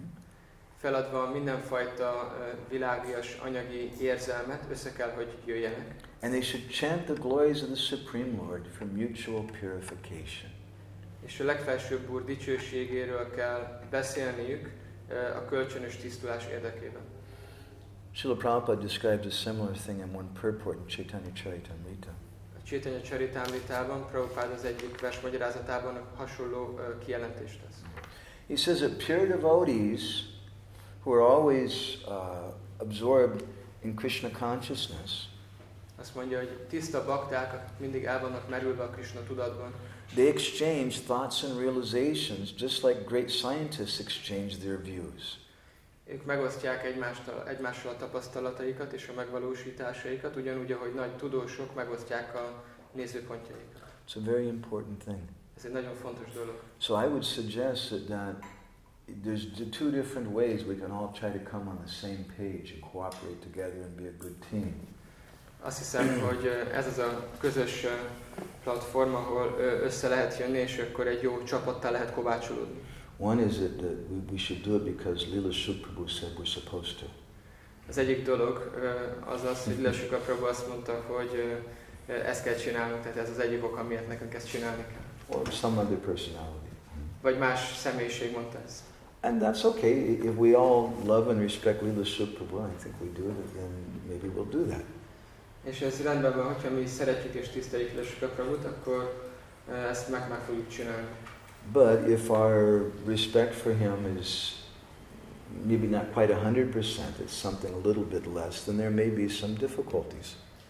Feladva mindenfajta világias, anyagi érzelmet, össze kell, hogy jöjjenek. And they should chant the glories of the Supreme Lord for mutual purification. És a legfelsőbb Úr dicsőségéről kell beszélniük a kölcsönös tisztulás érdekében. Srila Prabhupada describes a similar thing in one purport in Chaitanya Charitamrita. A Chaitanya Charitamritában Prabhupada az egyik vers magyarázatában hasonló kijelentést tesz. He says that pure devotees who are always absorbed in Krishna consciousness, azt mondja, hogy tiszta bakták, akik mindig el vannak merülve a Krishna tudatban, they exchange thoughts and realizations just like great scientists exchange their views. Ők megosztják egymással a tapasztalataikat és a megvalósításaikat, ugyanúgy, ahogy nagy tudósok megosztják a nézőpontjaikat. It's a very important thing. Ez egy nagyon fontos dolog. So I would suggest that there's two different ways we can all try to come on the same page and cooperate together and be a good team. Azt hiszem, hogy ez az a közös platform, ahol össze lehet jönni, és akkor egy jó csapattá lehet kovácsolódni. One is that we should do it because Lila Shuk Prabhu said we're supposed to. Az egyik dolog az az, hogy Lila Shuk Prabhu azt mondta, hogy ezt kell csinálnunk, tehát ez az egyik ok, amiért nekünk ezt csinálni kell. Or some other personality. Vagy más személyiség mondta ezt. And that's okay. If we all love and respect Lila Shuk Prabhu, I think we do it, then maybe we'll do that. És ez rendben van, hogyha mi szeretjük és tiszteljük Lila Shuk Prabhut, akkor ezt meg fogjuk csinálni. But if our respect for him is maybe not quite 100%, it's something a little bit less, then there may be some difficulties.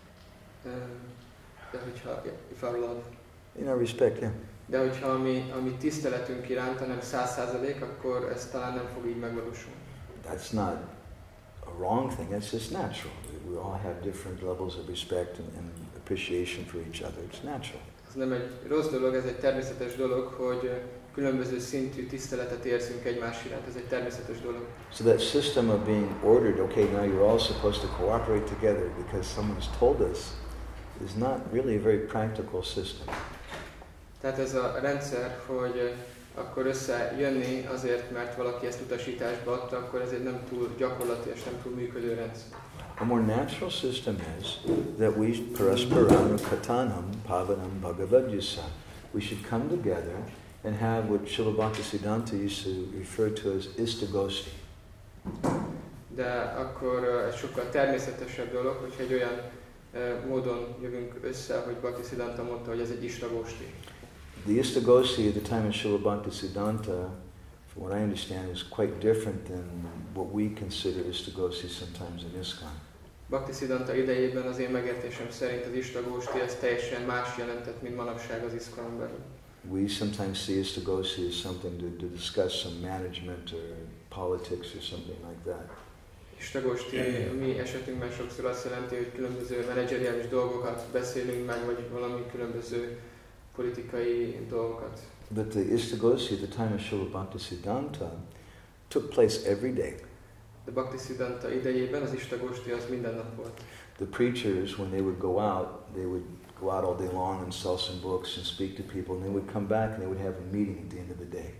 De hogyha, if our love. In our respect, yeah. De hogyha ami tiszteletünk iránta nem 100%, akkor ez talán nem fog így megvalósulni. That's not a wrong thing, that's just natural. We all have different levels of respect and appreciation for each other. It's natural. Ez nem egy rossz dolog, ez egy természetes dolog, hogy különböző szintű tiszteletet érzünk egymás iránt. Ez egy természetes dolog. So that system of being ordered, okay, now you're all supposed to cooperate together because someone's told us, is not really a very practical system. Tehát ez a rendszer, hogy akkor összejönni azért, mert valaki ezt utasításba adta, akkor ez egy nem túl gyakorlati és nem túl működő rendszer. A more natural system is that we parasparana katanam pavanam bhagavad-yusa. We should come together and have what Srila Bhaktisiddhanta used to refer to as istagosti. De akkor ez sokkal természetesebb dolog, hogyha egy olyan módon jövünk össze, hogy Bhaktisiddhanta mondta, hogy ez egy istagosti. The istagosti at the time of Srila Bhaktisiddhanta, from what I understand, is quite different than what we consider istagosti sometimes in ISKCON. Bhaktisiddhanta idejében az én megértésem szerint az istagosti ez teljesen más jelentett, mint manapság az ISKCON-on belül. We sometimes see istagosti as something to discuss some management or politics or something like that. Istagosti mi esetünkben sokszor azt jelenti, hogy különböző menedzseriális dolgokat beszélünk meg, vagy valami különböző politikai dolgokat. But the istagosti at the time of Srila Bhaktisiddhanta took place every day. De Bhaktisiddhanta idejében az istagosti az minden nap volt. The preachers, when they would go out, they would go out all day long and sell some books and speak to people, and they would come back and they would have a meeting at the end of the day.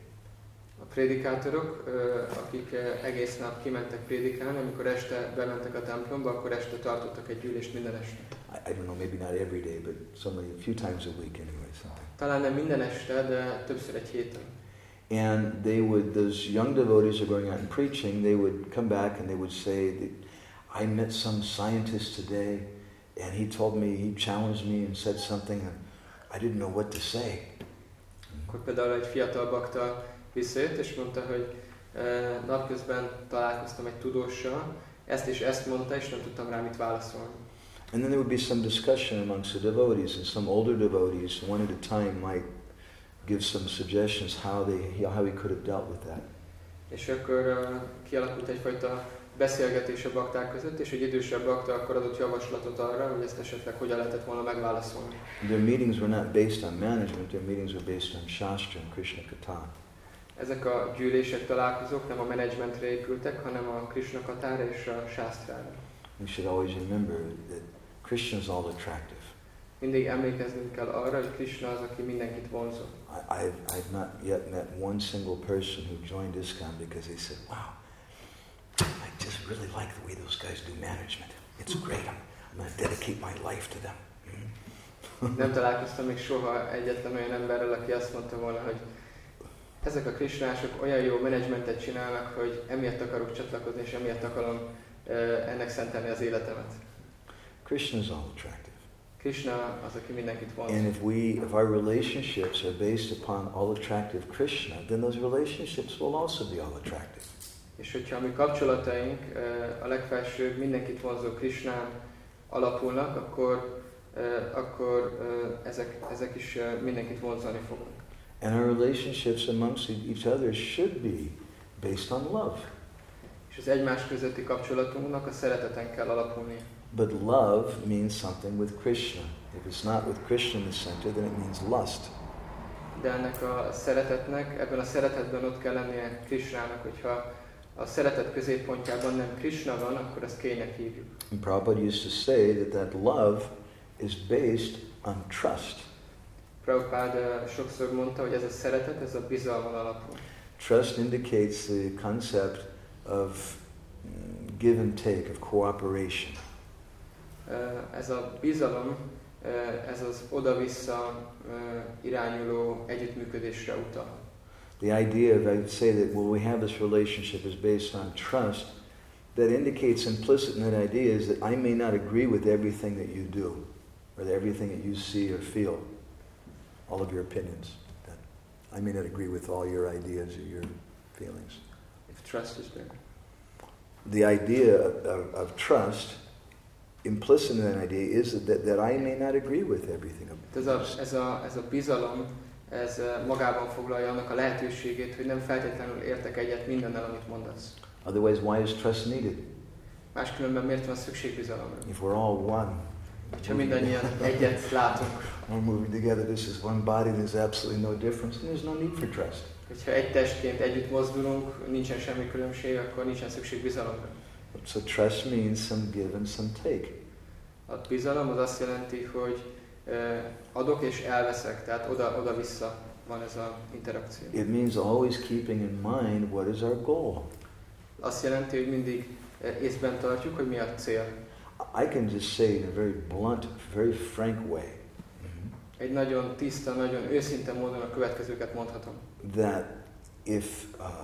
A prédikátorok, akik egész nap kimentek prédikálni, amikor este bementek a templomba, akkor este tartottak egy gyűlést minden este. I don't know, maybe not every day, but a few times a week anyway, something. Talán nem minden este, de többször egy héten. And those young devotees are going out and preaching, they would come back and they would say, I met some scientist today, and he told me, he challenged me and said something, and I didn't know what to say. Akkor például egy fiatal bakta visszajött, és mondta, hogy napközben találkoztam egy tudóssal, ezt és ezt mondta, és nem tudtam rá mit válaszolni. And then there would be some discussion amongst the devotees, and some older devotees, one at a time, might give some suggestions how he could have dealt with that. És akkor kialakult egyfajta beszélgetés a bakták között, és egy idősebb bakta akkor adott javaslatot arra, hogy ezt esetleg hogyan lehetett volna megválaszolni. Their meetings were not based on management, their meetings were based on Shastra and Krishna Katha. Ezek a gyűlések, találkozók nem a menedzsmentre épültek, hanem a Krishna Kathára és a Sásztrára. We should always remember that Krishna is all attractive. Mindig emlékeznünk kell arra, hogy Krishna az, aki mindenkit vonzol. I've not yet met one single person who joined ISKCON because they said, wow, I just really like the way those guys do management. It's great. I'm going to dedicate my life to them. Nem találkoztam még soha egyetlen olyan emberrel, aki azt mondta volna, hogy ezek a krishnások olyan jó menedzsmentet csinálnak, hogy emiatt akarok csatlakozni, és emiatt akarom ennek szentelni az életemet. Krishna is all attractive. Krishna az, aki mindenkit vonz. And if our relationships are based upon all attractive Krishna, then those relationships will also be all attractive. És hogyha a mi kapcsolataink a legfelsőbb mindenkit vonzó Krishnán alapulnak, akkor ezek is mindenkit vonzani fognak. And our relationships amongst each other should be based on love. És az egymás közötti kapcsolatunknak a szereteten kell alapulni. But love means something with Krishna. If it's not with Krishna in the center, then it means lust. De ennek a szeretetnek, ebben a szeretetben ott kell lennie Krishnának, hogyha a szeretet középpontjában nem Krishna van, akkor azt Kének hívjuk. And Prabhupada used to say that love is based on trust. Prabhupád sokszor mondta, hogy ez a szeretet, ez a bizalmon alapul. Trust indicates the concept of give and take, of cooperation. Ez a bizalom, ez az oda-vissza irányuló együttműködésre utal. The idea of, I would say that when we have this relationship is based on trust, that indicates implicit in that idea is that I may not agree with everything that you do, or everything that you see or feel, all of your opinions. That I may not agree with all your ideas or your feelings. If trust is there. The idea of trust, implicit in that idea, is that I may not agree with everything. Ez a bizalom, ez magában foglalja annak a lehetőségét, hogy nem feltétlenül értek egyet mindennel, amit mondasz. Otherwise, why is trust needed? Máskülönben miért van szükség bizalomra? If we're all one, ha mindannyian egyet látunk, we're moving together, this is one body, there's absolutely no difference, and there's no need for trust. Hogyha egy testként együtt mozdulunk, nincsen semmi különbség, akkor nincsen szükség bizalomra. So trust means some give and some take. A bizalom az azt jelenti, hogy adok és elveszek, tehát oda-vissza van ez az interakció. It means always keeping in mind what is our goal. Azt jelenti, hogy mindig észben tartjuk, hogy mi a cél. I can just say in a very blunt, very frank way. Egy nagyon tiszta, nagyon őszinte módon a következőket mondhatom. That if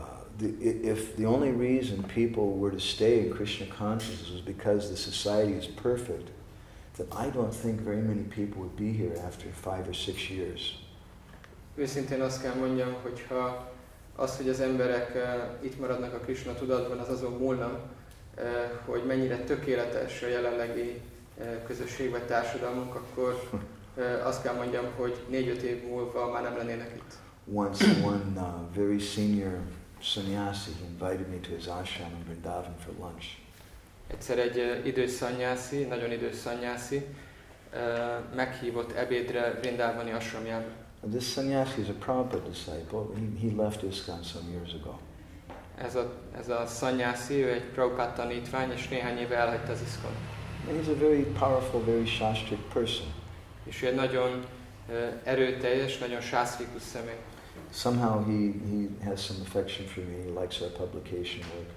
the only reason people were to stay in Krishna consciousness was because the society is perfect, then I don't think very many people would be here after 5 or 6 years. Őszintén azt kell mondjam, hogyha az, hogy az emberek itt maradnak a Krishna tudatban, az azon múlna, hogy mennyire tökéletes a jelenlegi közösség vagy társadalmunk, akkor azt kell mondjam, hogy 4-5 év múlva már nem lennének itt. Once one very senior sannyasi invited me to his ashram in Vrindavan for lunch. Egyszer egy idős szannyászi, nagyon idős szannyászi meghívott ebédre Vrindavani ashramjába. This sannyasi is a Prabhupada disciple. He left ISKCON some years ago. Ez a szannyászi, ő egy Prabhupád tanítvány, és néhány éve elhagyta az ISKCON. And he's a very powerful, very shastric person. És ő egy nagyon erőteljes, nagyon sásztrikus személy. Somehow he has some affection for me. He likes our publication work.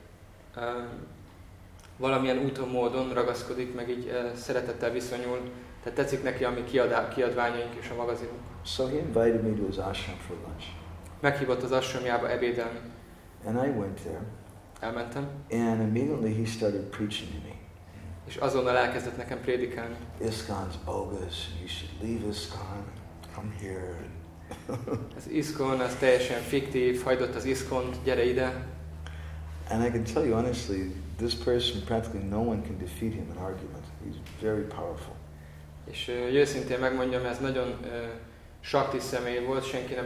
Valamilyen úton, módon ragaszkodik, meg így szeretettel viszonyul. Tehát tetszik neki a mi kiadványaink és a magazinunk. So he invited me to his ashram for lunch. Meghívott az ashramjába ebédelni. And I went there. Elmentem. And immediately he started preaching to me. És azonnal elkezdett nekem prédikálni. ISKCON's bogus. You should leave ISKCON. Come here. Az ISKCON, az teljesen fiktív, hagyd az ISKCON-t, gyere ide. And I can tell you honestly, this person, practically no one can defeat him in argument. He's very powerful. És őszintén megmondjam, ez nagyon sakti személy volt,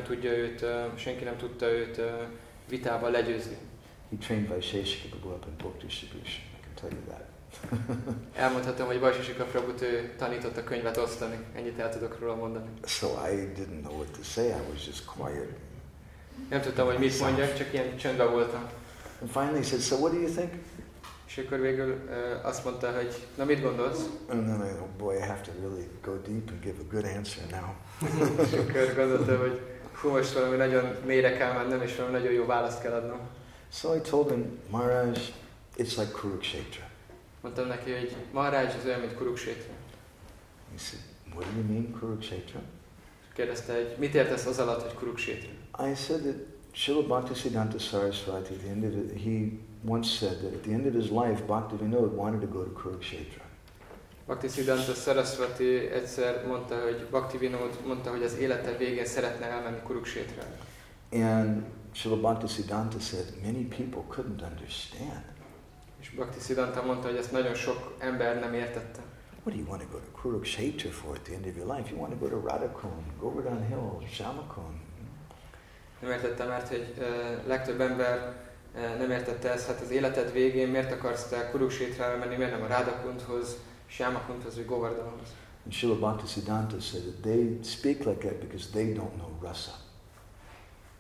senki nem tudta őt vitában legyőzni. He trained Vaisheshika Prabhupada and Bhakti Subhushan, I can tell you that. Elmondhatom, hogy Vaisheshika Prabhut ő tanította könyvet osztani, ennyit el tudok róla mondani. So I didn't know what to say, I was just quiet. Nem tudtam, hogy mit mondjak, csak ilyen csöndben voltam. And finally he said, so what do you think? És akkor végül azt mondta, hogy na mit gondolsz? And then I thought, boy, I have to really go deep and give a good answer now. És akkor gondolta, hogy hú, most valami nagyon mélyre kell mennem, és valami nagyon jó választ kell adnom. So I told him, Maharaj, it's like Kurukshetra. Mondtam neki, hogy Maharaj, ez olyan, mint Kurukshetra. He said, what do you mean Kurukshetra? Kérdezte, hogy mit értesz az alatt, hogy Kurukshetra? I said that Srila Bhaktisiddhanta Saraswati, at the end of it, he once said that at the end of his life, Bhaktivinoda wanted to go to Kurukshetra. Bhaktisiddhanta Saraswati egyszer mondta, hogy Bhaktivinoda mondta, hogy az élete végén szeretne elmenni Kurukshetra. And Srila Bhaktisiddhanta said many people couldn't understand. És Bhaktisiddhanta mondta, hogy ezt nagyon sok ember nem értette. What do you want to go to Kurukshetra for at the end of your life? You want to go to Radhakund, Govardhan Hill, Shamakund. Nem értette, mert hogy legtöbb ember nem értette ezt, hát az életed végén miért akarsz te Kurukshetrára menni, miért nem a Radhakundhoz, Shamakundhoz vagy Govardhanhoz? And Srila Bhaktisiddhanta said that they speak like that because they don't know rasa.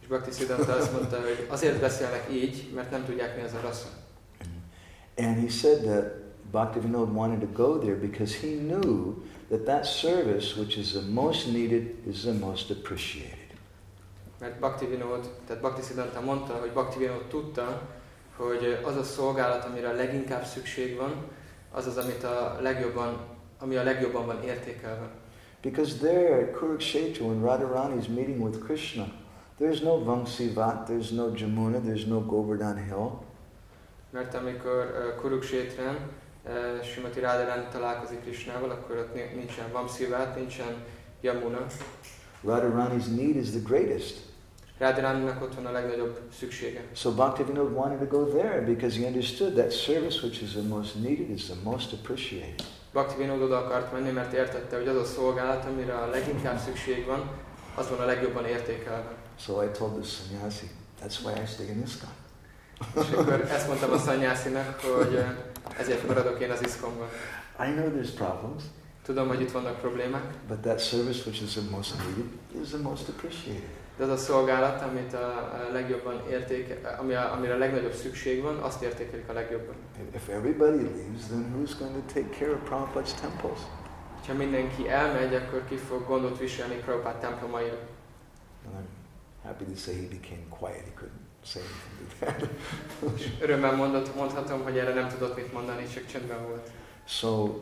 És Bhaktisiddhanta azt mondta, hogy azért beszélnek így, mert nem tudják, mi az a rasa. And he said that Bhaktivinoda wanted to go there because he knew that service which is the most needed is the most appreciated. Mert Bhaktisiddhanta mondta, hogy Bhaktivinoda tudta, hogy az a szolgálat, amire a leginkább szükség van, az az, ami a legjobban van értékelve. Because there at Kurukshetra, when Radharani is meeting with Krishna, there's no Vamsivat, there's no Jamuna, there's no Govardhan Hill. Mert amikor Kuruksétrán Srimati Radharani találkozik Krishnával, akkor ott nincsen Vamsivat, nincsen Yamuna. Radharani's need is the greatest. Radharaninak ott van a legnagyobb szüksége. So Bhaktivinoda wanted to go there because he understood that service which is the most needed is the most appreciated. Bhaktivinoda oda akart menni, mert értette, hogy az a szolgálat, amire a leginkább szükség van, az van a legjobban értékelve. So I told the sannyasi, that's why I stay in ISKCON. És akkor ezt mondtam a sannyásinak, hogy ezért maradok én az ISKCON-ban. I know there's problems. Tudom, hogy itt vannak problémák. But that service which is the most needed is the most appreciated. De az a szolgálat, amit a legjobban amire a legnagyobb szükség van, azt értékelik a legjobban. If everybody leaves, then who's going to take care of Prabhupada's temples? Ha mindenki elmegy, akkor ki fog gondot viselni Prabhupád templomaira? And I'm happy to say he became quiet. He couldn't say anything to that. Örömmel mondhatom, hogy erre nem tudott mit mondani, csak csendben volt. So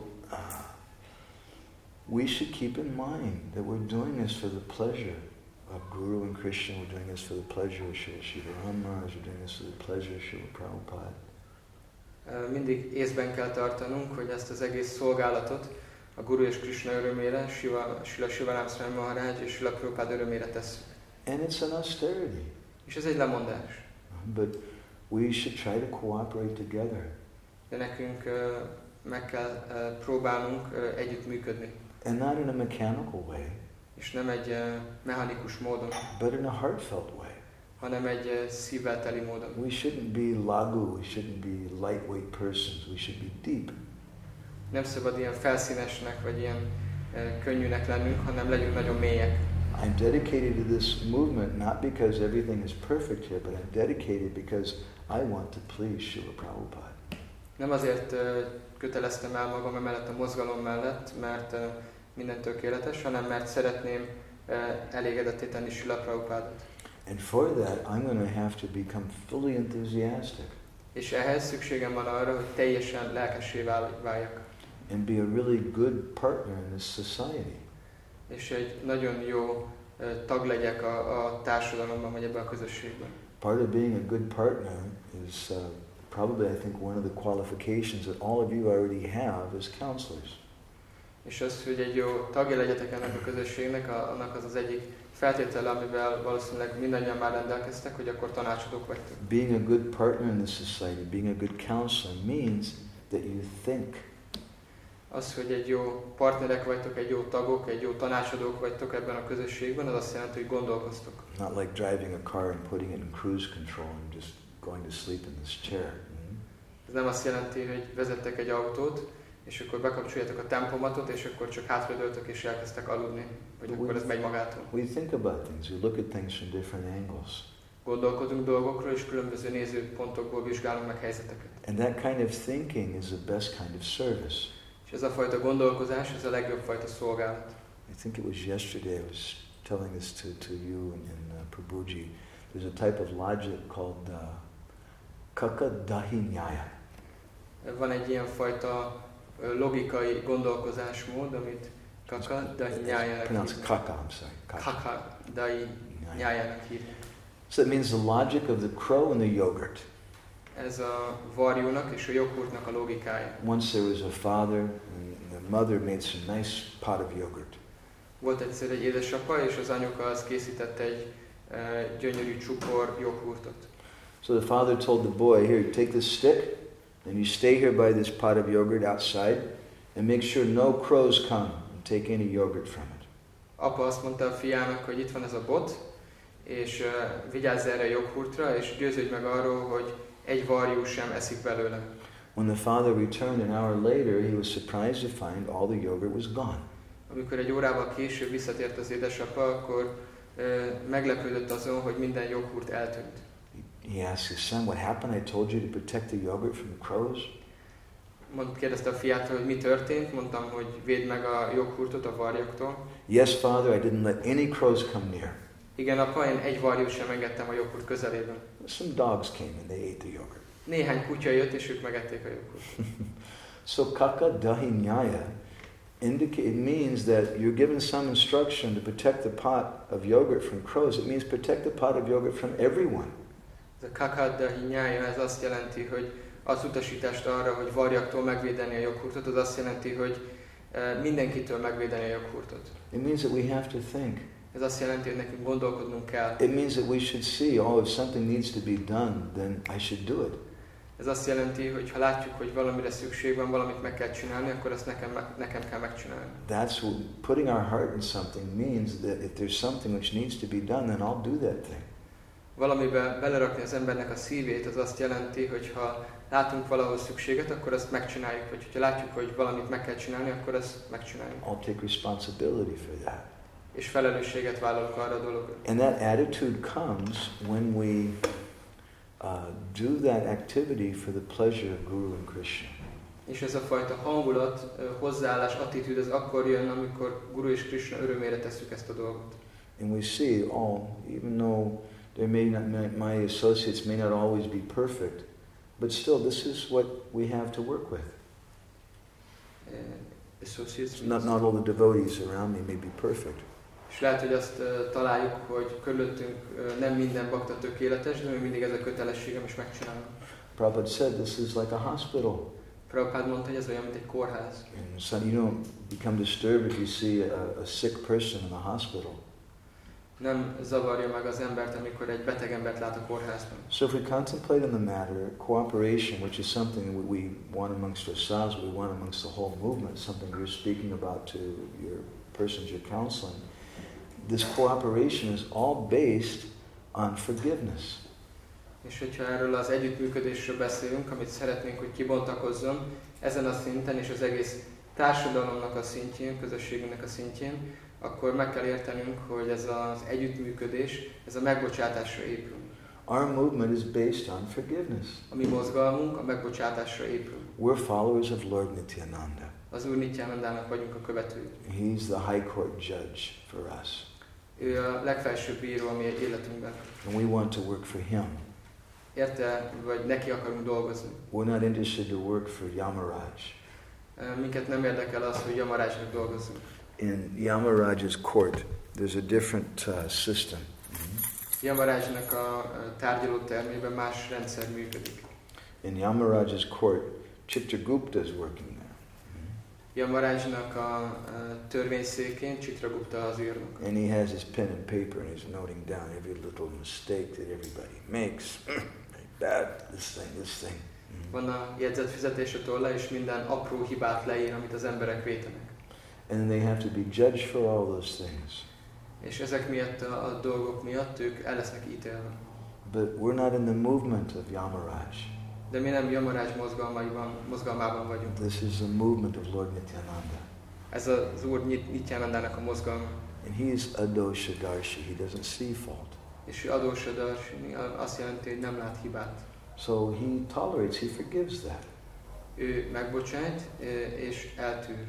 we should keep in mind that we're doing this for the pleasure of Guru and Krishna. We're doing this for the pleasure of Srila Shiva Maharaj. We're doing this for the pleasure of Srila Prabhupada. Mindig észben kell tartanunk, hogy ezt az egész szolgálatot a Guru és Krishna örömére, Srila Shivananda Swami Maharaj és Srila Prabhupada örömére tesszük. And it's an austerity. És ez egy lemondás. But we should try to cooperate together. De nekünk meg kell próbálnunk együttműködni. And not in a mechanical way. És nem egy mechanikus módon. But in a heartfelt way. Hanem egy szívvel teli módon. We shouldn't be lagu, we shouldn't be lightweight persons, we should be deep. Nem szabad ilyen felszínesnek, vagy ilyen könnyűnek lennünk, hanem legyünk nagyon mélyek. I'm dedicated to this movement not because everything is perfect here, but I'm dedicated because I want to please Srila Prabhupada. Nem azért köteleztem el magam emellett a mozgalom mellett, mert minden tökéletes, hanem mert szeretném elégedetté tenni Srila Prabhupádot. And for that, I'm going to have to become fully enthusiastic. És ehhez szükségem van arra, hogy teljesen lelkessé váljak. And be a really good partner in this society. És egy nagyon jó tag legyek a társadalomban, vagy ebben a közösségben. Part of being a good partner is probably, I think, one of the qualifications that all of you already have as counselors. És az, hogy egy jó tagja legyetek ennek a közösségnek, annak az az egyik feltétele, amivel valószínűleg mindannyian már rendelkeztek, hogy akkor tanácsadók vagytok. Being a good partner in this society, being a good counselor means that you think. Az, hogy egy jó partnerek vagytok, egy jó tagok, egy jó tanácsadók vagytok ebben a közösségben, az azt jelenti, hogy gondolkoztok. Not like driving a car and putting it in cruise control and just going to sleep in this chair. Ez nem azt jelenti, hogy vezettek egy autót, és akkor bekapcsoljátok a tempomatot, és akkor csak hátradőltök és elkezdtek aludni, vagy akkor ez megy magától. We think about things, we look at things from different angles. Gondolkodunk dolgokról, és különböző nézőpontokból vizsgálunk meg helyzeteket. And that kind of thinking is the best kind of service. És ez a fajta gondolkozás, ez a legjobb fajta szolgálat. I think it was yesterday I was telling this to you and Prabhuji. There's a type of logic called Kaka Dahi Nyaya. Van egy ilyen fajta logikai gondolkozásmód, amit Kaka Dahi Nyaya-nak hívnak. Kaka, I'm sorry. Kaka Dahi Nyaya-nak hívnak. So it means the logic of the crow and the yogurt. Ez a varjúnak és a joghurtnak a logikája. Once there was a father and the mother made some nice pot of yogurt. Volt egyszer egy édesapa, és az anyuka az készített egy gyönyörű csupor joghurtot. So the father told the boy, here, take this stick, and you stay here by this pot of yogurt outside, and make sure no crows come and take any yogurt from it. Apa azt mondta a fiának, hogy itt van ez a bot, és vigyázz erre a joghurtra, és győződj meg arról, hogy egy varjú sem eszik belőle. When the father returned an hour later, he was surprised to find all the yogurt was gone. Amikor egy órával később visszatért az édesapa, akkor meglepődött azon, hogy minden joghurt eltűnt. He asked his son, what happened? I told you to protect the yogurt from the crows. Kérdezte a fiától, hogy mi történt. Mondtam, hogy védd meg a joghurtot a varjaktól. Yes, Father, I didn't let any crows come near. Igen, apa, én egy varjút sem engedtem a joghurt közelében. Some dogs came and they ate the yogurt. Néhány kutya jött, és ők megették a joghurtot. So kaka dahi nyaya it means that you're given some instruction to protect the pot of yogurt from crows. It means protect the pot of yogurt from everyone. Ez a kaka dahi nyaya, ez azt jelenti, hogy az utasítást arra, hogy varjaktól megvédeni a joghurtot, az azt jelenti, hogy mindenkitől megvédeni a joghurtot. It means that we have to think. Ez azt jelenti, hogy nekünk gondolkodnunk kell. It means that we should see, if something needs to be done, then I should do it. Ez azt jelenti, hogy ha látjuk, hogy valamire szükség van, valamit meg kell csinálni, akkor azt nekem kell megcsinálni. That's what putting our heart in something means, that if there's something which needs to be done, then I'll do that thing. Valamibe belerakni az embernek a szívét, az azt jelenti, hogy ha látunk valahol szükséget, akkor azt megcsináljuk, vagy ha látjuk, hogy valamit meg kell csinálni, akkor azt megcsináljuk. I'll take responsibility for that. És felelősséget vállalok arra a dologra. And that attitude comes when we do that activity for the pleasure of Guru and Krishna. És ez a fajta hangulat, hozzáállás, attitűd, az akkor jön, amikor Guru és Krishna örömére tesszük ezt a dolgot. And we see, even though my associates may not always be perfect, but still this is what we have to work with. Not all the devotees around me may be perfect. És lehet, hogy azt találjuk, hogy körülöttünk nem minden bakta tökéletes, de még mindig ez a kötelességem, és megcsinálom. Prabhupada said this is like a hospital. Prabhupada mondta, hogy ez olyan, mint egy kórház. And so you don't become disturbed if you see a sick person in a hospital. Nem zavarja meg az embert, amikor egy beteg embert lát a kórházban. So if we contemplate on the matter, cooperation, which is something that we want amongst ourselves, we want amongst the whole movement, something you're speaking about to your persons you're counseling, this cooperation is all based on forgiveness. És hogyha erről az együttműködésről beszélünk, amit szeretnénk, hogy kibontakozzon, ezen a szinten és az egész társadalomnak a szintjén, közösségünknek a szintjén, akkor meg kell értenünk, hogy ez az együttműködés, ez a megbocsátásra épül. Our movement is based on forgiveness. A mi mozgalmunk a megbocsátásra épül. We're followers of Lord Nityananda. Az Úr Nityanandának vagyunk a követői. He's the high court judge for us. Ő a legfelsőbb bíró a mi életünkben. And we want to work for him. Érte, vagy neki akarunk dolgozni. We're not interested to work for Yamaraj. Minket nem érdekel az, hogy Yamarajnak dolgozzunk. In Yamaraj's court, there's a different system. Yamarajnak a tárgyalótermében más rendszer működik. In Yamaraj's court, Chitragupta is working there. Yamarajnak a törvényszékén Chitragupta az írnok. And he has his pen and paper and he's noting down every little mistake that everybody makes. Bad, this thing. Van a jegyzetfizetés a tolla, és minden apró hibát leír, amit az emberek vétenek. And then they have to be judged for all those things. És ezek miatt a dolgok miatt ők el lesznek ítélve. But we're not in the movement of Yamaraj. De mi nem Yamaraj mozgalmában vagyunk. This is the movement of Lord Nityananda. Ez az Úr Nityanandának a mozgalma. And he is Adosha Darshi. He doesn't see fault. És Adosha Darshi azt jelenti, hogy nem lát hibát. So he tolerates, he forgives that. Ő megbocsájt és eltűr.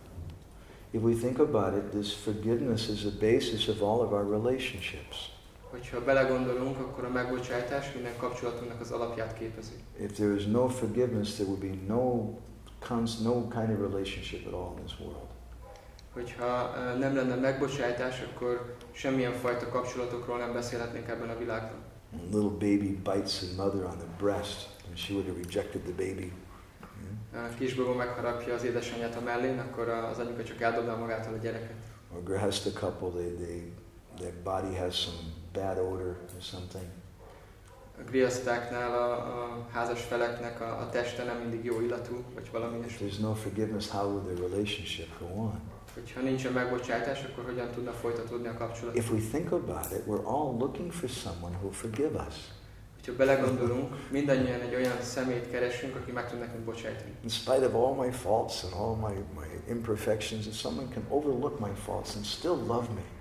If we think about it, this forgiveness is the basis of all of our relationships. Hogyha belegondolunk, akkor a megbocsátás minden kapcsolatunknak az alapját képezi. If there is no forgiveness, there will be no kind of relationship at all in this world. Hogyha nem lenne megbocsátás, akkor semmilyen fajta kapcsolatokról nem beszélhetnénk ebben a világban. A little baby bites a mother on the breast, and she would have rejected the baby. A kisbaba megharapja az édesanyját a mellén, akkor az anyuka csak eldobná magától a gyereket. Or grihasta couple, their body has some bad odor or something. A grihasztáknál a házas feleknek a teste nem mindig jó illatú, vagy valami ilyesmi. If there's no forgiveness, how will their relationship go on? Hogyha nincsen megbocsátás, akkor hogyan tudna folytatódni a kapcsolat? If we think about it, we're all looking for someone who will forgive us. Ha belegondolunk, mindannyian egy olyan személyt keresünk, aki meg tud nekünk bocsájtani. In spite of all my faults and all my imperfections, if someone can overlook my faults and still love me.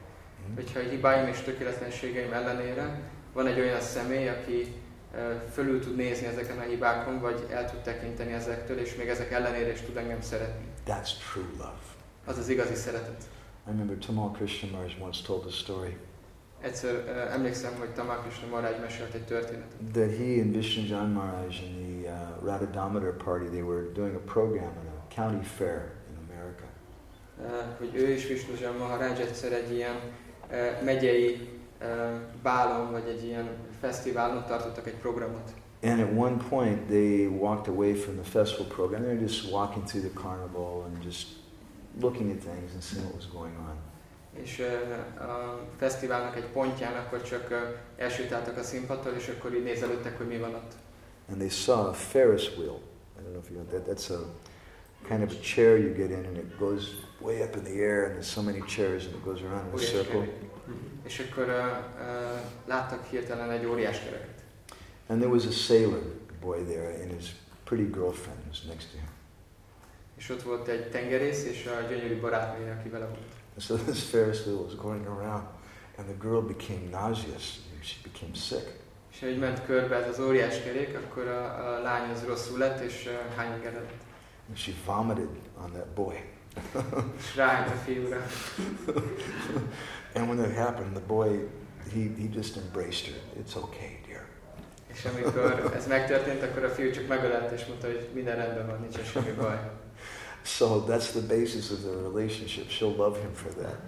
hogyha a hibáim és tökéletlenségeim ellenére van egy olyan személy, aki fölül tud nézni ezeken a hibákon, vagy el tud tekinteni ezektől, és még ezek ellenére is tud engem szeretni. That's true love. Az az igazi szeretet. I remember Tamal Krishna Maharaj once told a story. Egyszer emlékszem, hogy Tamal Krishna Maharaj mesélt egy történetet. That he and Vishnujan Maharaj and the Radha Damodar party, they were doing a program at a county fair in America. Hogy ő és Vishnujan Maharaj egyszer egy ilyen megyei bálon, vagy egy ilyen fesztiválon tartottak egy programot. And at one point they walked away from the festival program. They were just walking through the carnival and just looking at things and seeing what was going on. És a fesztiválnak egy pontján akkor csak elsétáltak a színpadtól, és akkor így nézelődtek, hogy mi van ott. And they saw a Ferris wheel. I don't know if you know that. That's a kind of a chair you get in, and it goes way up in the air, and there's so many chairs, and it goes around in a circle. És akkor láttak hirtelen egy óriás kereket. And there was a sailor boy there, and his pretty girlfriend was next to him. És ott volt egy tengerész, és a gyönyörű barátnője, aki vele volt. And so this Ferris wheel was going around, and the girl became nauseous. She became sick. És ahogy ment körbe ez az óriás kerék, akkor a lány az rosszul lett, és hányingeredett. And she vomited on that boy. És rájött a fiúra. And when that happened, the boy, he just embraced her. It's okay, dear. És amikor ez megtörtént, akkor a fiú csak megölelt, és mondta, hogy minden rendben van, nincs semmi baj. So that's the basis of the relationship. She'll love him for that.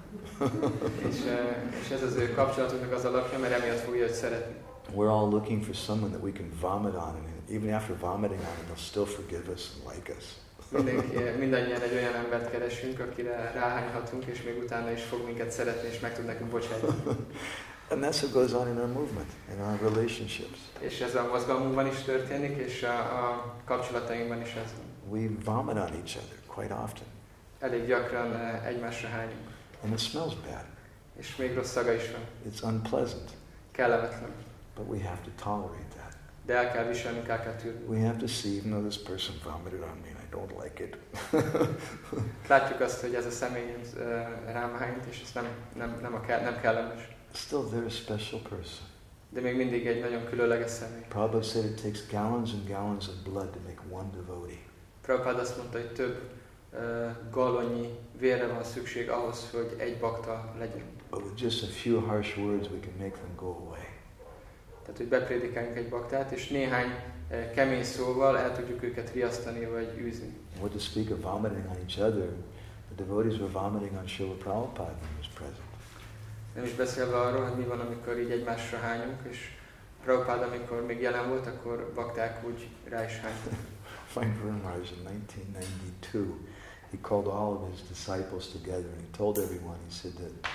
és ez az ő kapcsolatunknak az alapja, mert emiatt fogja őt szeretni. We're all looking for someone that we can vomit on, and even after vomiting on it, they'll still forgive us and like us. Mindannyian egy olyan embert keresünk, akire ráhányhatunk, és még utána is fog minket szeretni, és meg tud nekünk bocsátani. And that's what goes on in our movement, in our relationships. És ez a mozgalmunkban is történik, és a kapcsolatainkban is ez van. We vomit on each other quite often. Elég gyakran egymásra hányunk. And it smells bad. És még rossz szaga is van. It's unpleasant. Kellemetlen. But we have to tolerate that. De el kell viselnünk, el kell tűrni. We have to see, even though this person vomited on me and I don't like it. Látjuk azt, hogy ez a személy rám hányt, és ez nem kellemes. Still, they're a special person. De még mindig egy nagyon különleges személy. Prabhupada said it takes gallons and gallons of blood to make one devotee. Prabhupada azt mondta, hogy több gallonnyi vérre van szükség ahhoz, hogy egy bakta legyen. But with just a few harsh words, we can make them go away. Tehát, hogy beprédikáljunk egy baktát, és néhány kemény szóval el tudjuk őket riasztani, vagy űzni. What to speak of vomiting on each other, the devotees were vomiting on Srila Prabhupada when he was present. Nem is beszélve arról, hogy mi van, amikor így egymásra hányunk, és Prabhupada, amikor még jelen volt, akkor bakták úgy rá is hánytak. Guru Maharaj in 1992, he called all of his disciples together and he told everyone, he said that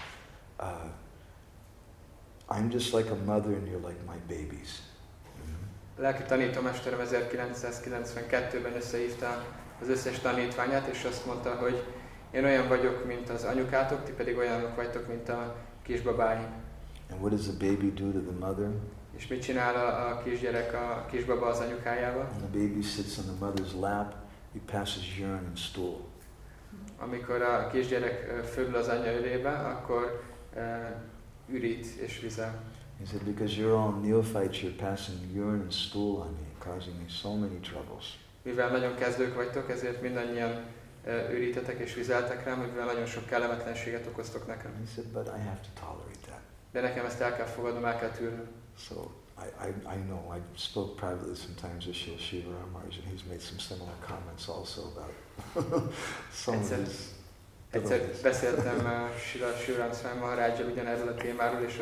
I'm just like a mother and you're like my babies. A lelki tanítómesterem 1992-ben összehívta az összes tanítványát, és azt mondta, hogy én olyan vagyok, mint az anyukátok, ti pedig olyanok vagytok, mint a kisbabáim. And what does the baby do to the mother? És mit csinál a kisgyerek, a kisbaba az anyukájával? When the baby sits on the mother's lap, he passes urine and stool. Amikor a kisgyerek fölül az anya ölébe, akkor ürít és vizel. He said, because you're all neophytes, you're passing urine and stool on me, causing me so many troubles. Mivel nagyon kezdők vagytok, ezért mindannyian ürítetek és vizeltek rám, mivel nagyon sok kellemetlenséget okoztok nekem. He said, but I have to tolerate that. De nekem ezt el kell fogadnom, el kell tűrnöm. So I know, I spoke privately sometimes with Shiva Maharaj, and he's made some similar comments also about some of his. Egyszer beszéltem Shiva Maharajjal ugyanerről a témáról, és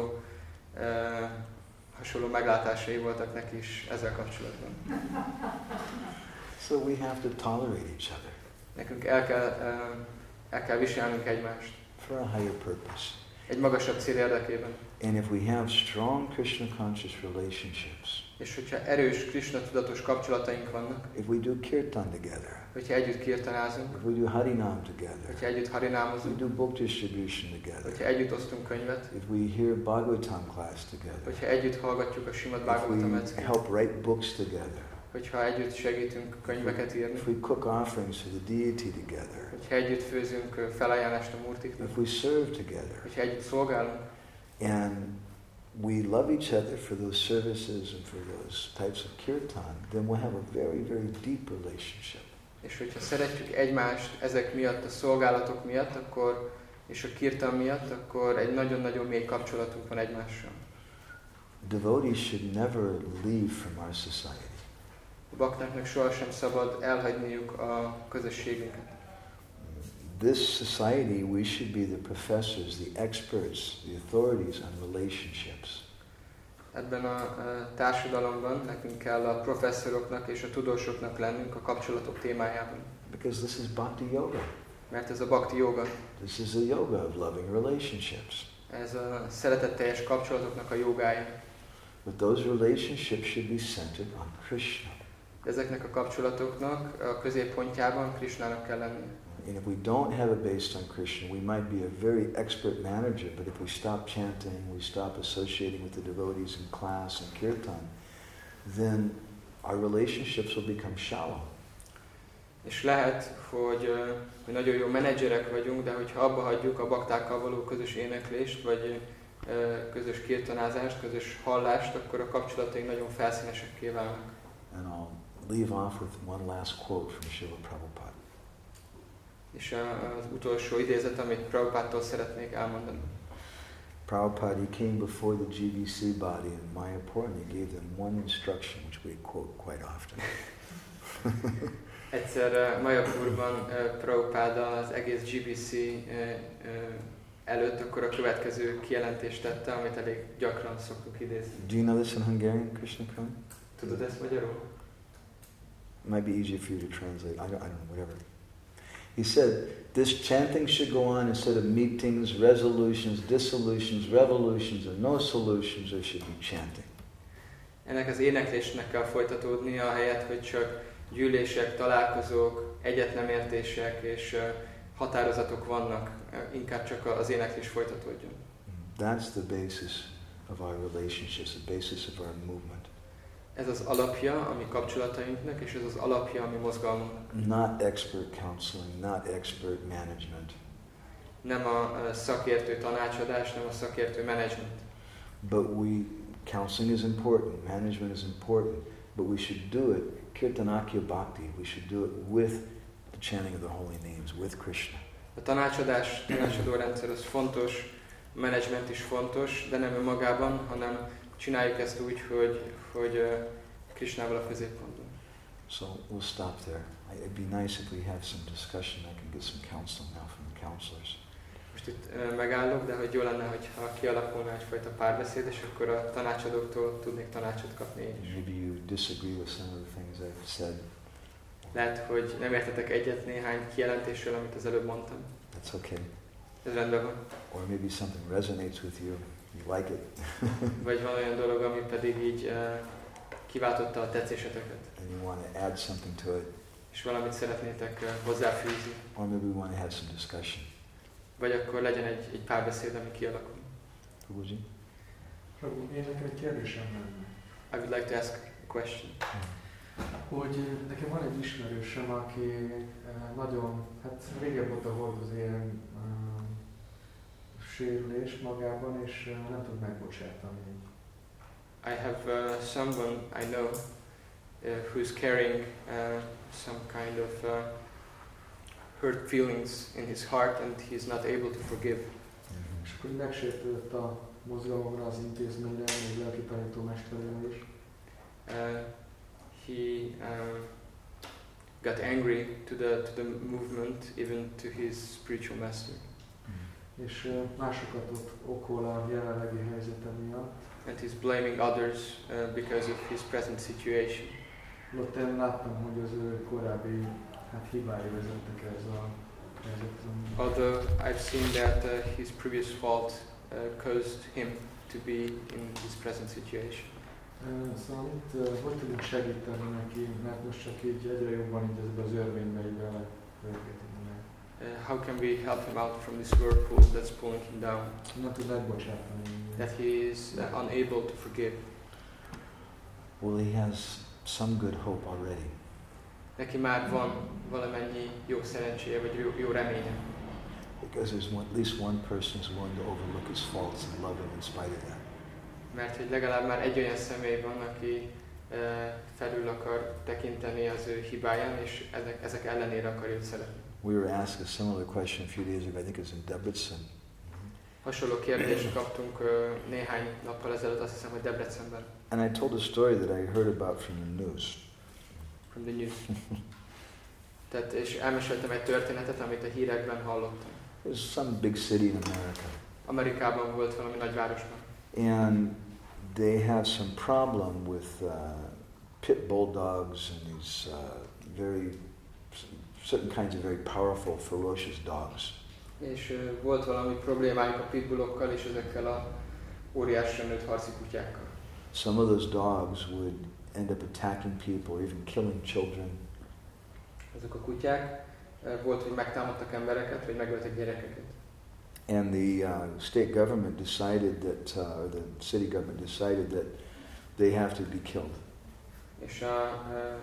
hasonló meglátásai voltak neki is ezzel kapcsolatban. So we have to tolerate each other. Nekünk el kell viselnünk egymást. For a higher purpose. Egy magasabb cél érdekében. And if we have strong Krishna conscious relationships. És hogyha erős Krishna tudatos kapcsolataink vannak. If we do kirtan together. Hogyha együtt kirtanázunk. If we do harinam together. Hogyha együtt harinámozunk. We do book distribution together. Hogyha együtt osztunk könyvet. If we hear Bhagavatam class together. Hogyha együtt hallgatjuk a Srimad Bhagavatamot. If we help write books together. hogyha együtt segítünk könyveket írni, if we cook offerings for the deity together, hogyha együtt főzünk felajánlást a Murtiknak, if we serve together, hogyha együtt szolgálunk, and we love each other for those services and for those types of kirtan, then we'll have a very, very deep relationship. És hogyha szeretjük egymást ezek miatt, a szolgálatok miatt, akkor, és a kirtan miatt, akkor egy nagyon-nagyon mély kapcsolatunk van egymással. Devotees should never leave from our society. A baktáknak sohasem szabad elhagyniuk a közösségünket. This society, we should be the professors, the experts, the authorities on relationships. Ebben a társadalomban nekünk kell a professzoroknak és a tudósoknak lennünk a kapcsolatok témájában. Because this is bhakti yoga. Mert ez a bhakti yoga. This is a yoga of loving relationships. Ez a szeretetteljes kapcsolatoknak a jogája. But those relationships should be centered on Krishna. Ezeknek a kapcsolatoknak a középpontjában Krishnának kell lenni. And if we don't have it based on Krishna, we might be a very expert manager, but if we stop chanting, we stop associating with the devotees in class and kirtan, then our relationships will become shallow. És lehet, hogy nagyon jó menedzserek vagyunk, de hogyha abba hagyjuk a baktákkal való közös éneklést, vagy közös kirtanázást, közös hallást, akkor a kapcsolataink nagyon felszínesekké válnak. And I'll leave off with one last quote from Srila Prabhupada. És az utolsó idézet, amit Prabhupádtól szeretnék elmondani. Prabhupada, he came before the GBC body in Mayapur and he gave them one instruction, which we quote quite often. Egyszer Mayapurban Prabhupáda az egész GBC előtt akkor a következő kijelentést tette, amit elég gyakran szoktuk idézni. Do you know this in Hungarian, Krishna Prabhu? Tudod ezt magyarul? It might be easier for you to translate. I don't know, whatever. He said, this chanting should go on instead of meetings, resolutions, dissolutions, revolutions, or no solutions, there should be chanting. Ennek az éneklésnek kell folytatódnia, ahelyett, hogy csak gyűlések, találkozók, egyetnemértések és határozatok vannak, inkább csak az éneklés folytatódjon. That's the basis of our relationships, the basis of our movement. Ez az alapja a mi kapcsolatainknak, és ez az alapja a mi mozgalmunknak. Not expert counseling, not expert management. Nem a szakértő tanácsadás, nem a szakértő menedzsment. But counseling is important, management is important, but we should do it, kirtanakya bhakti, we should do it with the chanting of the holy names, with Krishna. A tanácsadó rendszer az fontos, a menedzsment is fontos, de nem önmagában, hanem csináljuk ezt úgy, hogy Krishnával a középpontban. So we'll stop there. It'd be nice if we have some discussion. I can get some counseling now from the counselors. Most itt megállok, de hogy jó lenne, hogyha kialakulna egyfajta párbeszéd, és akkor a tanácsadóktól tudnék tanácsot kapni én is. Maybe you disagree with some of the things I've said. Lehet, hogy nem értetek egyet néhány kijelentésről, amit az előbb mondtam. That's okay. Ez rendben van. Or maybe something resonates with you. You like it. Vagy van olyan dolog, ami pedig így kiváltotta a tetszéseteket. And you want to add something to it. És valamit szeretnétek hozzáfűzni. Or maybe we want to have some discussion. Vagy akkor legyen egy párbeszéd, ami kialakul. Prabhuji? Prabhu, én nekem egy kérdésem lenne. I would like to ask a question. Hogy nekem van egy ismerősöm, aki nagyon, régebb óta hordoz ilyen sérülést magában, és nem tud megbocsátani. I have someone I know who's carrying some kind of hurt feelings in his heart and he's not able to forgive. És akkor megsértődött a mozgalomra, az intézményre, még lelki tanítómesterére is. He got angry to the movement, even to his spiritual master. És másokat ott okol a jelenlegi helyzete miatt. And he's blaming others because of his present situation. Ott én láttam, hogy az ő korábbi hibái vezettek ez a helyzetre. Although I've seen that his previous fault caused him to be in his present situation. Szóval itt hogy tudunk segíteni neki, mert most csak így egyre jobban így ezbe az örvénybe így bele how can we help him out from this whirlpool that's pulling him down? Nem tud megbocsátani. That he is unable to forgive. Well, he has some good hope already. Neki már van valamennyi jó szerencséje, vagy jó reménye. Because there's at least one person who's willing to overlook his faults and love him in spite of that. Mert hogy legalább már egy olyan személy van, aki felül akar tekinteni az ő hibáján, és ezek ellenére akar őt szeretni. We were asked a similar question a few days ago, I think it was in Debrecen. Hasonló kérdést kaptunk néhány nappal ezelőtt, azt hiszem, hogy Debrecenben. And I told a story that I heard about from the news. From the news. Tehát, és elmeséltem egy történetet, amit a hírekben hallottam. It was some big city in America. Amerikában volt valami nagyvárosban. And they have some problem with pit bulldogs and these certain kinds of very powerful, ferocious dogs. És volt valami problémájuk a pitbullokkal és ezekkel a óriásra nőtt harci kutyákkal. Some of those dogs would end up attacking people or even killing children. Ezek a kutyák volt, hogy megtámadtak embereket, vagy megöltek gyerekeket. And the state government decided that, or the city government decided that they have to be killed. És a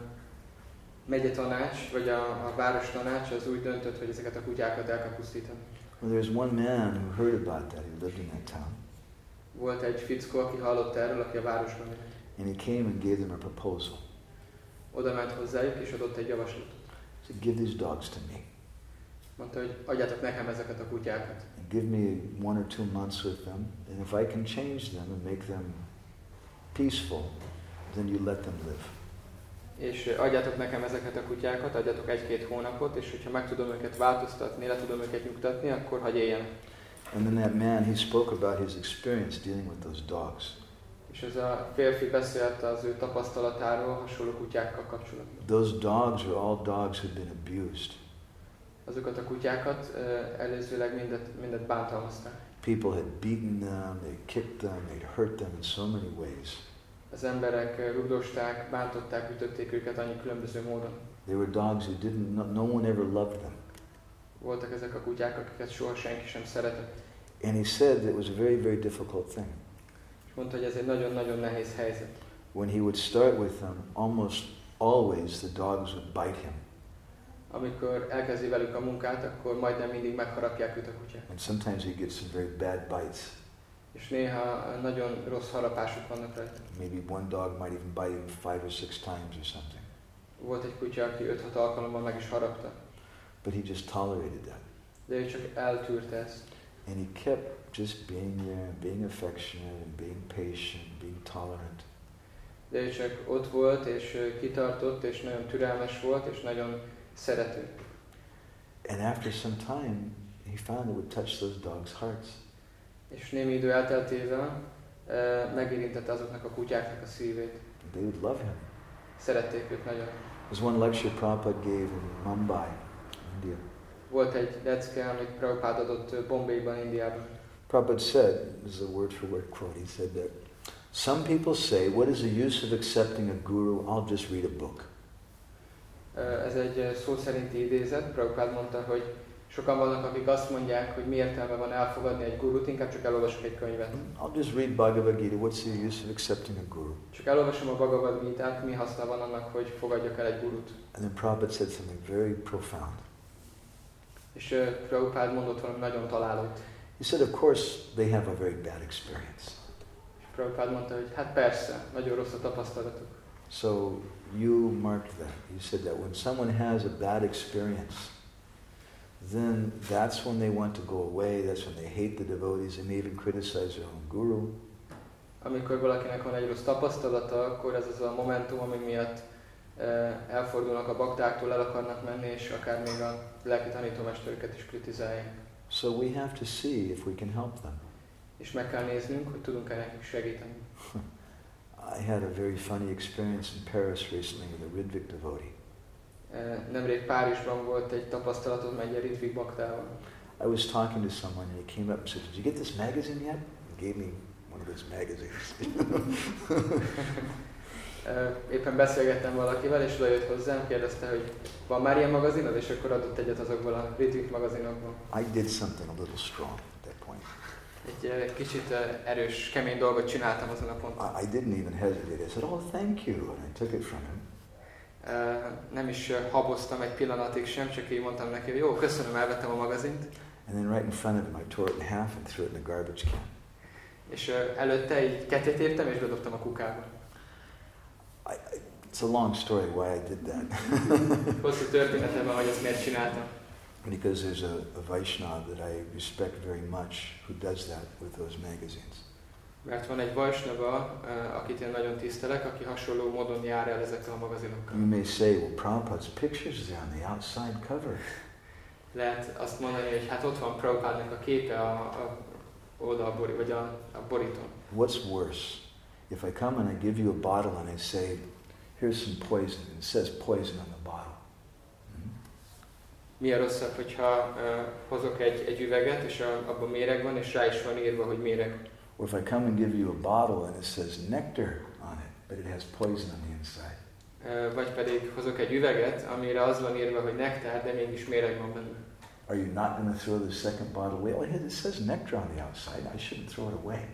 megyetanács, vagy a várostanács az úgy döntött, hogy ezeket a kutyákat el kell pusztítani. Well, there's one man who heard about that. He lived in that town. Volt egy fickó, aki hallott erről, aki a városban élt. And he came and gave them a proposal. Oda ment hozzájuk, és adott egy javaslatot. He said, give these dogs to me. Mondta, hogy adjátok nekem ezeket a kutyákat. And give me 1 or 2 months with them. And if I can change them and make them peaceful, then you let them live. És adjátok nekem ezeket a kutyákat, adjátok 1-2 hónapot, és hogyha meg tudom őket változtatni, le tudom őket nyugtatni, akkor hagyj éljenek. And then that man, he spoke about his experience dealing with those dogs. És ez a férfi beszélt az ő tapasztalatáról hasonló kutyákkal kapcsolatban. Those dogs are all dogs who've been abused. Azokat a kutyákat előzőleg mindet bántalmazták. People had beaten them, they kicked them, they'd hurt them in so many ways. Az emberek rugdosták, bántották, ütötték őket annyi különböző módon. They were dogs who no one ever loved them. Voltak ezek a kutyák, akiket soha senki sem szeretett. And he said it was a very, very difficult thing. És mondta, hogy ez egy nagyon-nagyon nehéz helyzet. When he would start with them, almost always the dogs would bite him. Amikor elkezdi velük a munkát, akkor majdnem mindig megharapják őt a kutyák. And sometimes he'd get some very bad bites. És néha nagyon rossz harapások vannak rajta. Maybe one dog might even bite him 5 or 6 times or something. Volt egy kutya, aki 5-6 alkalommal meg is harapta. But he just tolerated that. De ő csak eltűrte ezt. And he kept just being there, being affectionate, and being patient, being tolerant. De ő csak ott volt, és kitartott, és nagyon türelmes volt, és nagyon szerető. And after some time, he found it would touch those dogs' hearts. És némi idő elteltével megérintette azoknak a kutyáknak a szívét. They would love him. Szerették őt nagyon. There's one lecture Prabhupada gave in Mumbai, India. Volt egy lecke, amit Prabhupada adott Bombayban, Indiában. Prabhupada said, this is a word for word quote, he said that some people say, what is the use of accepting a guru? I'll just read a book. Ez egy szó szerinti idézet. Prabhupada mondta, hogy sokan vannak, akik azt mondják, hogy mi értelme van elfogadni egy gurút, inkább csak elolvasok egy könyvet. I'll just read Bhagavad Gita. What's the use of accepting a guru? Csak elolvasom a Bhagavad Gitát, mi haszna van annak, hogy fogadjak el egy gurút. And then Prabhupada said something very profound. És Prabhupada mondott valami nagyon találót. He said, of course, they have a very bad experience. És Prabhupada mondta, hogy hát persze, nagyon rossz a tapasztalatuk. So you marked that. You said that when someone has a bad experience, then that's when they want to go away, that's when they hate the devotees, they may even criticize their own guru. Amikor valakinek van egy rossz tapasztalata, akkor ez az a momentum, ami miatt elfordulnak a baktáktól, el akarnak menni, és akár még a lelki tanítómesterüket is kritizálják. So we have to see if we can help them. És meg kell néznünk, hogy tudunk-e nekik segíteni. I had a very funny experience in Paris recently with a Ridvik devotee. Nemrég Párizsban volt egy tapasztalatom egy Ridvik baktával. I was talking to someone and he came up and said, did you get this magazine yet? He gave me one of those magazines. Éppen beszélgettem valakivel, és odajött hozzám, kérdezte, hogy van már ilyen magazinod, és akkor adott egyet azokból a Ridvik magazinokból. I did something a little strong at that point. egy kicsit erős, kemény dolgot csináltam azon a ponton. I didn't even hesitate. I said, "Oh, thank you," and I took it from him. Nem is haboztam egy pillanatig sem, csak így mondtam neki, hogy jó, köszönöm, elvettem a magazint. And then right in front of him, I tore it in half and threw it in the garbage can. És előtte így ketté téptem, és bedobtam a kukába. It's a long story why I did that. Hosszú történetem, hogy ezt miért csináltam. Because there's a Vaishnava that I respect very much who does that with those magazines. Mert van egy Vaishnava, akit én nagyon tisztelek, aki hasonló módon jár el ezekkel a magazinokkal. You may say, well, Prabhupada's pictures is on the outside cover. Lehet azt mondani, hogy hát ott van Prabhupádnak a képe a oldalbori, vagy a borítón. What's worse? If I come and I give you a bottle and I say, here's some poison, and it says poison on the bottle. Mi a rosszabb, hogyha hozok egy üveget, és abban méreg van, és rá is van írva, hogy méreg. Or if I come and give you a bottle and it says nectar on it, but it has poison on the inside. Vagy pedig hozok egy üveget, amire az van írva, hogy nektár, de mégis méreg van benne. Are you not going to throw the second bottle away? Well, it says nectar on the outside. I shouldn't throw it away.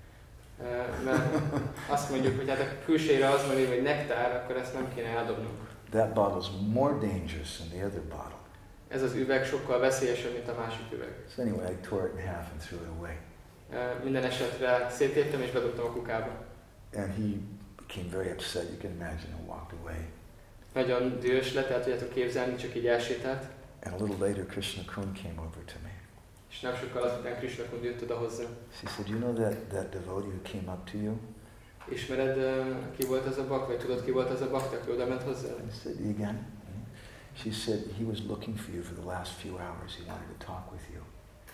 Mert azt mondjuk, hogy hát a külsejére az van írva, hogy nektár, akkor ezt nem kéne eldobnunk. That bottle's more dangerous than the other bottle. Ez az üveg sokkal veszélyesebb, mint a másik üveg. So anyway, I tore it in half and threw it away. Minden esetre széttéptem és bedobtam a kukába. And he became very upset, you can imagine, and walked away. Nagyon dühös lett, el tudjátok képzelni, csak így elsétált. And a little later, Krishna Kun came over to me. És nem sokkal azután Krishna Kun jött oda hozzá. She said, you know that devotee who came up to you? Ismered, ki volt az a bak, vagy tudod, ki volt az a bakta, aki oda ment hozzá? I said, igen. She said, he was looking for you for the last few hours. He wanted to talk with you.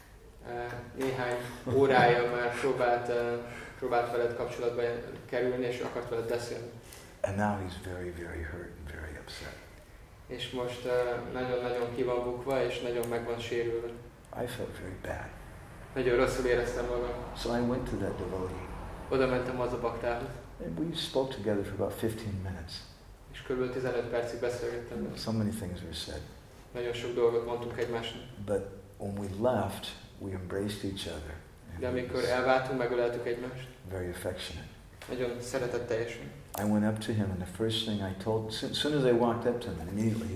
Néhány órája már próbált veled kapcsolatba kerülni, és akart veled beszélni. And now he's very, very hurt and very upset. És most nagyon-nagyon ki van bukva, és nagyon meg van sérülve. I felt very bad. Nagyon rosszul éreztem magam. So I went to that devotee. Oda mentem az a baktához. And we spoke together for about 15 minutes. És kb. 15 percig beszélgettem. So many things were said. Nagyon sok dolgot mondtunk egymásnak. But when we left, we embraced each other. De amikor elváltunk, megöleltük egymást. Very affectionate. Nagyon szeretetteljesen. I went up to him, and the first thing I told, as soon as I walked up to him, immediately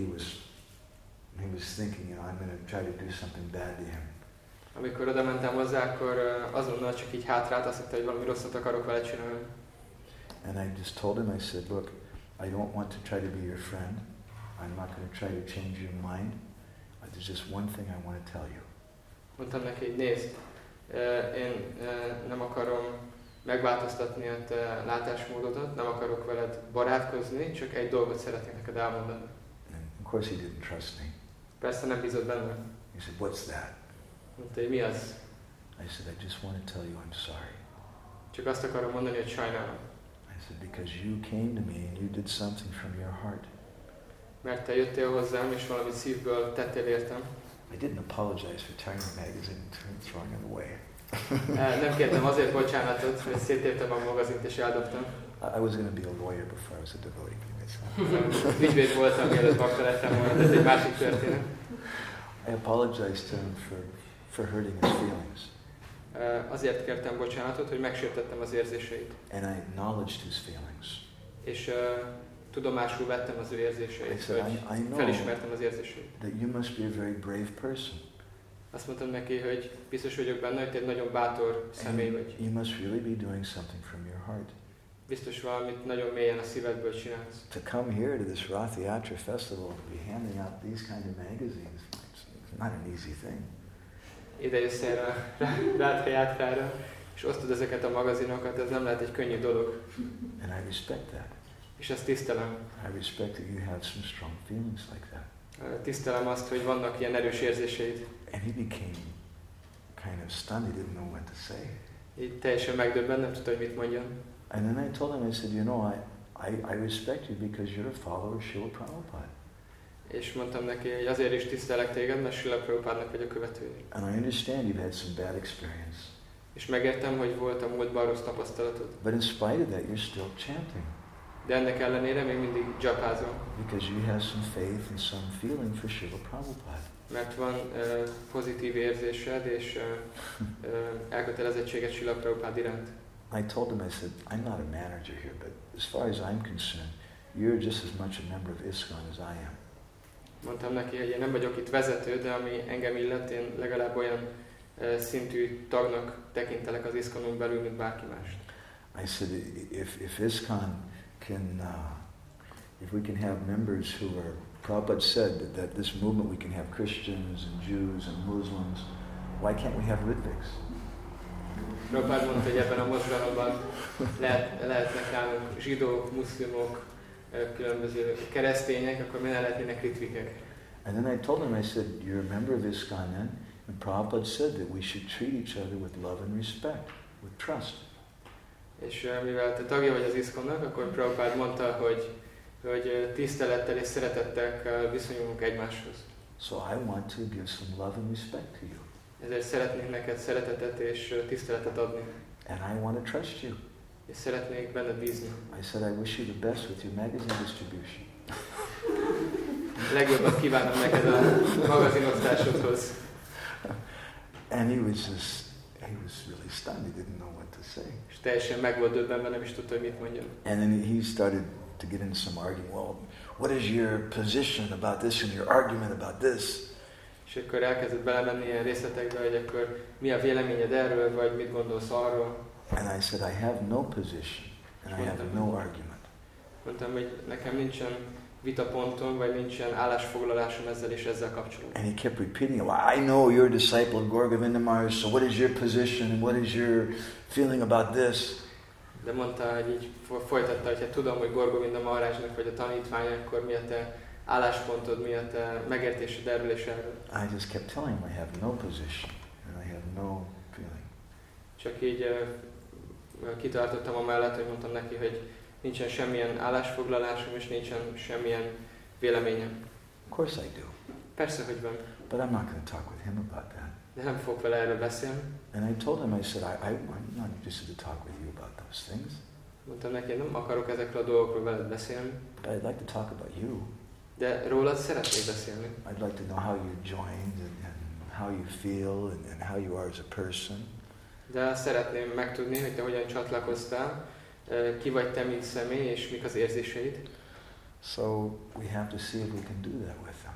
he was thinking, I'm going to try to do something bad to him. Amikor oda mentem hozzá, akkor azonnal csak így hátrált, azt mondta, hogy valami rosszat akarok vele csinálni. And I just told him, I said, look, I don't want to try to be your friend. I'm not going to try to change your mind. There's just one thing I want to tell you. Mondtam neki, hogy nézd, én nem akarom megváltoztatni a te látásmódodat, nem akarok veled barátkozni, csak egy dolgot szeretnék neked elmondani. And of course he didn't trust me. Persze nem bízott bennem. He said, what's that? Mondta, hogy mi az? I said, I just want to tell you I'm sorry. Csak azt akarom mondani, hogy sajnálom. I said, because you came to me and you did something from your heart. Mert te jöttél hozzám, és valamit szívből tettél értem. I didn't apologize for tearing the magazine and throwing it away. Nem kértem azért bocsánatot, hogy széttéptem a magazint és eldobtam. I was going to be a lawyer before I was a devotee. Ügyvéd voltam, mielőtt bakta lettem volna, de ez egy másik történet. I apologized to him for hurting his feelings. Azért kértem bocsánatot, hogy megsértettem az érzéseit. And I acknowledged his feelings. És tudomásul vettem az ő érzéseit, hogy felismertem az érzéseit. That you must be a very brave person. Azt mondtam neki, hogy biztos vagyok benne, hogy te egy nagyon bátor személy vagy. You must really be doing something from your heart. Biztos valamit nagyon mélyen a szívedből csinálsz. To come here to this Rath Yatra festival and be handing out these kind of magazines, it's not an easy thing. Ide jössz erre a Rath Yatrára, és osztod ezeket a magazinokat, ez nem lehet egy könnyű dolog. And I respect that. És ezt tisztelem. I respect that you have some strong feelings like that. Tisztelem azt, hogy vannak ilyen erős érzéseid. And he became kind of stunned. He didn't know what to say. Így teljesen megdöbbent, nem tudta, hogy mit mondjon. And then I told him, I said, you know, I respect you because you're a follower of Srila Prabhupada. És mondtam neki, hogy azért is tisztelek téged, mert Srila Prabhupádnak vagy a követője. And I understand you've had some bad experience. És megértem, hogy volt a múltban rossz tapasztalatod. But in spite of that, you're still chanting. De ennek ellenére még mindig japázol. Because you have some faith and some feeling for Srila Prabhupada. mert van pozitív érzésed és elkötelezettséget Srila Prabhupád iránt. I told him, I said, I'm not a manager here, but as far as I'm concerned, you're just as much a member of ISKCON as I am. Mondtam neki, hogy én nem vagyok itt vezető, de ami engem illet, én legalább olyan szintű tagnak tekintelek az ISKCON-on belül, mint bárki más. I said, if ISKCON can, if we can have members who are, Prabhupada said that this movement we can have Christians and Jews and Muslims, why can't we have Ritviks? Prabhupád mondta, hogy ebben a mozgalomban lehetnek nálunk zsidók, muszlimok, különböző keresztények, akkor miért lehetnének ritvikek? And then I told him, I said, you're a member of ISKCON then, and Prabhupada said that we should treat each other with love and respect, with trust. És mivel te tagja vagy az ISKCON-nak, akkor Prabhupád mondta, hogy tisztelettel és szeretettel viszonyulunk egymáshoz. So I want to give some love and respect to you. Ezért szeretnék neked szeretetet és tiszteletet adni. And I want to trust you. És szeretnék benned bízni. I said, I wish you the best with your magazine distribution. Legjobbat kívánom neked a magazinosztásodhoz. And he was really stunned. He didn't know what to say. És teljesen meg volt döbbenve, nem is tudta, hogy mit mondjon. And then he started to get into some arguing. Well, what is your position about this and your argument about this? És akkor elkezdett belemenni ilyen részletekbe, hogy akkor mi a véleményed erről, vagy mit gondolsz arról. And I said, I have no position and I have no argument. Mondtam, hogy nekem nincsen vitapontom, vagy nincsen állásfoglalásom ezzel és ezzel kapcsolatban. And he kept repeating, well, I know you're a disciple of Gaur Govinda Maharaj, so what is your position and what is your feeling about this? De mondta, hogy így folytatta, hogy hát tudom, hogy Gaur Govinda Maharajnak vagy a tanítványa, akkor mi a te álláspontod, mi a te megértésed erről és erről. I just kept telling him I have no position and I have no feeling. Csak így kitartottam amellett, hogy mondtam neki, hogy nincsen semmilyen állásfoglalásom és nincsen semmilyen véleményem. Of course I do. Persze, hogy van. But I'm not going to talk with him about that. De nem fogok vele erről beszélni. And I told him, I said, I'm not interested to talk with you about those things. Mondtam neki, nem akarok ezekről a dolgokról veled beszélni. But I'd like to talk about you. De rólad szeretnék beszélni. I'd like to know how you joined and how you feel and how you are as a person. De szeretném megtudni, hogy te hogyan csatlakoztál, ki vagy te, mint személy, és mik az érzéseid. So we have to see if we can do that with them.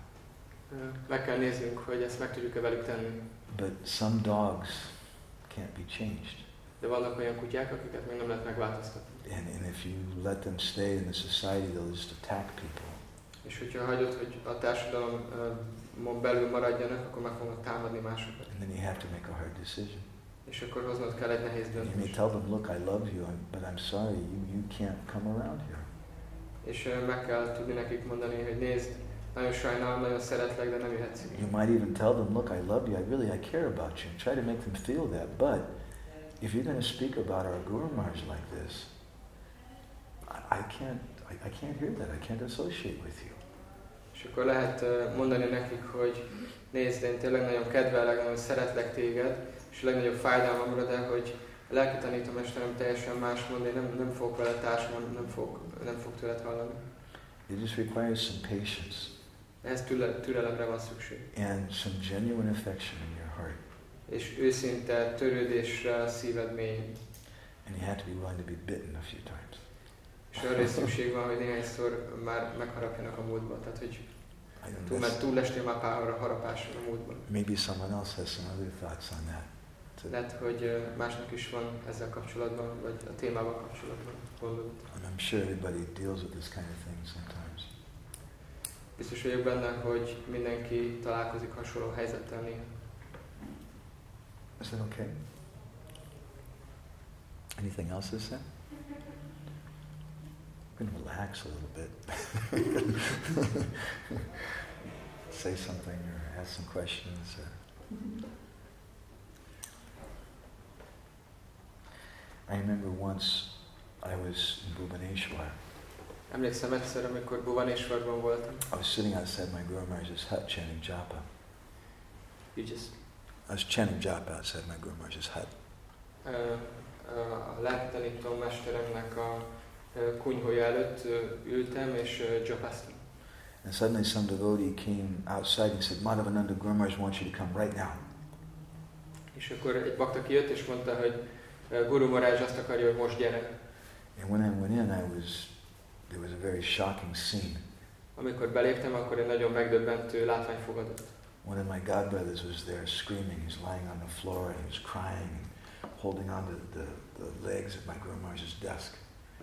Meg kell néznünk, hogy ezt meg tudjuk-e velük tenni. But some dogs can't be changed. De vannak olyan kutyák, akiket még nem lehet megváltoztatni. And if you let them stay in the society, they'll just attack people. És hogyha hagyod, hogy a társadalomon belül maradjanak, akkor meg fognak támadni másokat. And then you have to make a hard decision. És akkor hoznod kell egy nehéz You may döntést. tell them, look, I love you, but I'm sorry, you can't come around here. És meg kell tudni nekik mondani, hogy nézd, nagyon sajnálom, nagyon szeretlek, de nem jöhetsz. You might even tell them, look, I love you, I care about you, and try to make them feel that. But if you're going to speak about our Guru Maharaj like this, I can't hear that. I can't associate with you. És akkor lehet mondani nekik, hogy nézd, én tényleg nagyon kedvelek, nagyon szeretlek téged, és a legnagyobb fájdalmamra, de hogy a lelki tanítómesterem teljesen más mond, én nem fogok vele társulni, nem fog tőled hallani. It just requires some patience. Ehhez türelemre van szükség. And some genuine affection in your heart. És őszinte törődésre a szíved mélyén. And you have to be willing to be bitten a few times. És arra is szükség van, hogy néhányszor már megharapjanak a múltba. Tehát, hogy túlestél már pár harapáson a múltban. Maybe someone else has some other thoughts on that. Lehet, hogy másnak is van ezzel kapcsolatban, vagy a témával kapcsolatban gondolat. I'm sure everybody deals with this kind of thing sometimes. Biztos vagyok benne, hogy mindenki találkozik hasonló helyzettel néha. Is that okay? Anything else to say? I'm going to relax a little bit. Say something or ask some questions. I remember once I was in Bhubaneswar. Emlékszem egyszer, amikor Bhubaneswarban voltam. I was sitting outside my Guru Maharaj's hut chanting japa. You just... I was chanting japa outside my Guru Maharaj's hut. A lelkitanító mesteremnek a kunyhója előtt ültem és japáztam. And suddenly some devotee came outside and said, Madhavananda Guru Maharaj wants you to come right now. És akkor egy bakta kijött és mondta, hogy Guru Maharaj azt akarja, hogy most gyere. And when I went in, there was a very shocking scene. Amikor beléptem, akkor egy nagyon megdöbbentő látvány fogadott. One of my godbrothers was there screaming. He's lying on the floor and he was crying and holding on to the legs of my Guru Maharaj's desk.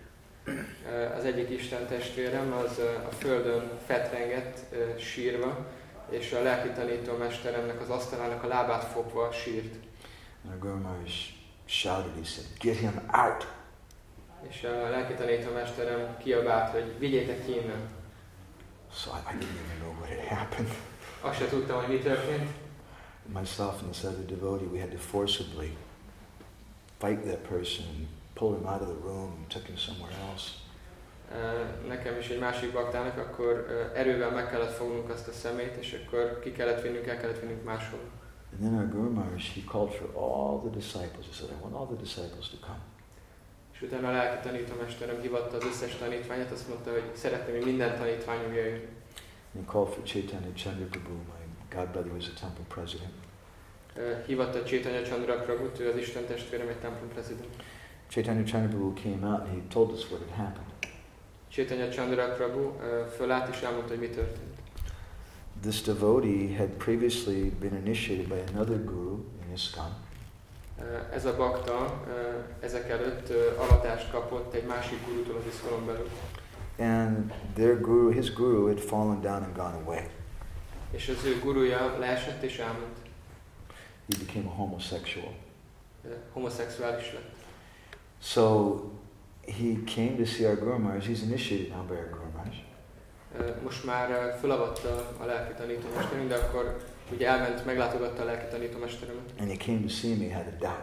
Az egyik Isten testvérem az a földön fetrengett sírva, és a lelki tanítómesteremnek az asztalának a lábát fogva sírt. And our Guru Maharaj shouted, he said, get him out! És a lelki tanítómesterem kiabált, hogy vigyétek ki innen. So I didn't even know what had happened. Azt se tudtam, hogy mi történt. Myself and this other devotee, we had to forcibly fight that person and pull him out of the room and took him somewhere else. Nekem is egy másik baktának, akkor erővel meg kellett fognunk azt a szemét, és akkor ki kellett vinnünk, el kellett vinnünk máshol. And then our Guru Maharaj, he called for all the disciples. He said, I want all the disciples to come. És utána a lelki tanítómesterem hívatta az összes tanítványát, azt mondta, hogy szeretném, hogy minden tanítványom jöjjön. And he called for Chaitanya Chandraprabhu, my godbrother was a temple president. Hívatta Chaitanya Chandra Prabhut, ő az Isten testvérem, egy templom president. Chaitanya Chandraprabhu came out and he told us what had happened. Chaitanya Chandra Prabhu fölállt és elmondta, hogy mi történt. This devotee had previously been initiated by another guru in ISKCON. Ez a bakta ezek előtt avatást kapott egy másik gurutól az ISKCON-on belül. And their guru, his guru had fallen down and gone away. És az ő guruja leesett és elment. He became a homosexual. Homoszexuális lett. So he came to see our Guru Maharaj. He's initiated now by our Guru Maharaj. Most már fölavatta a lelki tanítómesterem, de akkor ugye elment, meglátogatta a lelki tanítómesteremet. And he came to see me, had a doubt.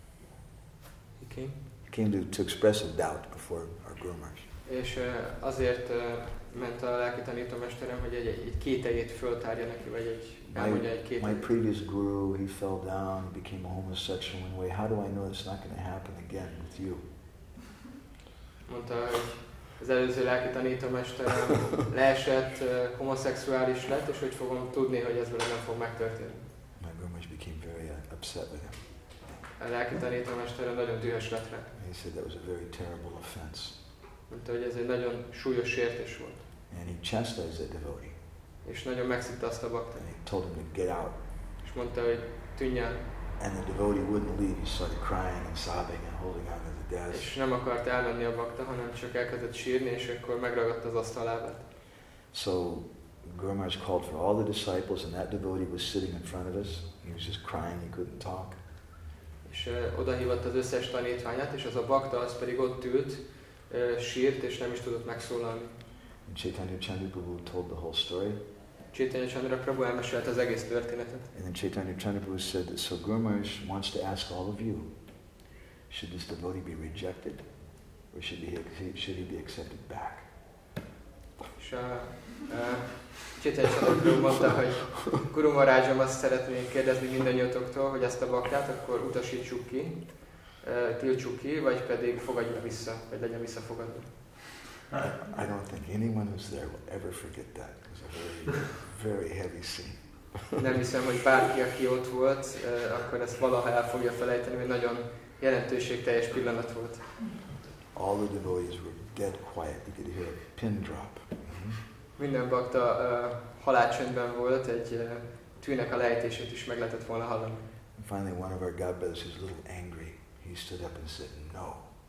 He came to express a doubt before our Guru Maharaj. És azért ment a lelki tanítómesterem, hogy egy kételjét föltárja neki, vagy elmondja egy kételjét. My previous guru, he fell down, became a homosexual in a way. How do I know it's not going to happen again with you? Mondta, hogy az előző lelki tanítómesterem leesett, homoszexuális lett, és hogy fogom tudni, hogy ez vele nem fog megtörténni. My Guru Maharaj became very upset with him. A lelki tanítómesterem nagyon dühös lett rá. He said that was a very terrible offense. Mondta, hogy ez egy nagyon súlyos sértés volt. And he chastised that devotee. És nagyon megszitta azt a baktát. And he told him to get out. És mondta, hogy tűnj el. And the devotee wouldn't leave. He started crying and sobbing and holding on to the desk. És nem akart elmenni a bakta, hanem csak elkezdett sírni, és akkor megragadta az asztalábát. So Guru Maharaj called for all the disciples, and that devotee was sitting in front of us. He was just crying. He couldn't talk. És odahívott az összes tanítványát, és az a bakta az pedig ott ült, sírt, és nem is tudott megszólalni. And Chaitanya Chandraprabhu told the whole story. Chaitanya Chandra Prabhu elmesélte az egész történetet. And then Chaitanya Chandraprabhu said that, so Guru Maharaj wants to ask all of you, should this devotee be rejected, or should he be accepted back? És Chaitanya Chandra Prabhu mondta, hogy Guru Maharajom azt szeretnénk kérdezni mindannyiótoktól, hogy ezt a baktát akkor utasítsuk ki, tiltsuk ki, vagy pedig fogadjuk vissza, vagy legyen visszafogadva. I don't think anyone who's there will ever forget that. It was a very, very heavy scene. Nem hiszem, hogy bárki, aki ott volt, akkor ezt valaha el fogja felejteni, hogy nagyon jelentőségteljes pillanat volt. All the devotees were dead quiet. You could hear a pin drop. Minden bakta halálcsöndben volt, egy tűnek a lejtését is meg lehetett volna hallani. And finally one of our godbrothers was a little angry. He stood up and said, no.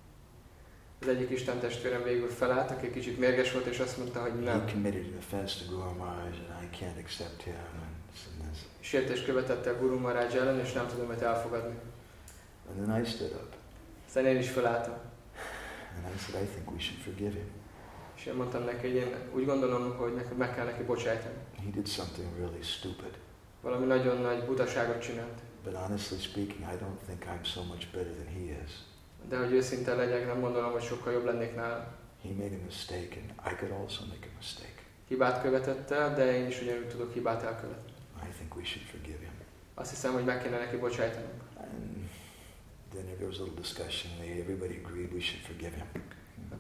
Az egyik Isten testvérem végül felállt, aki kicsit mérges volt, és azt mondta, hogy nem. He committed an offense to Guru Maharaj and I can't accept him. And this. Sértést követette a Guru Maharaj ellen, és nem tudom őt elfogadni. And then I stood up. Aztán én is felálltam. And I said, I think we should forgive him. És én mondtam neki, hogy én úgy gondolom, hogy meg kell neki bocsájtani. He did something really stupid. Valami nagyon nagy butaságot csinált. But honestly speaking, I don't think I'm so much better than he is. De hogy őszinte legyek, nem gondolom, hogy sokkal jobb lennék nála. He made a mistake and I could also make a mistake. Hibát követett el, de én is ugyanúgy tudok hibát elkövetni. I think we should forgive him. Azt hiszem, hogy meg kéne neki bocsájtanunk. And then there was a little discussion and everybody agreed we should forgive him.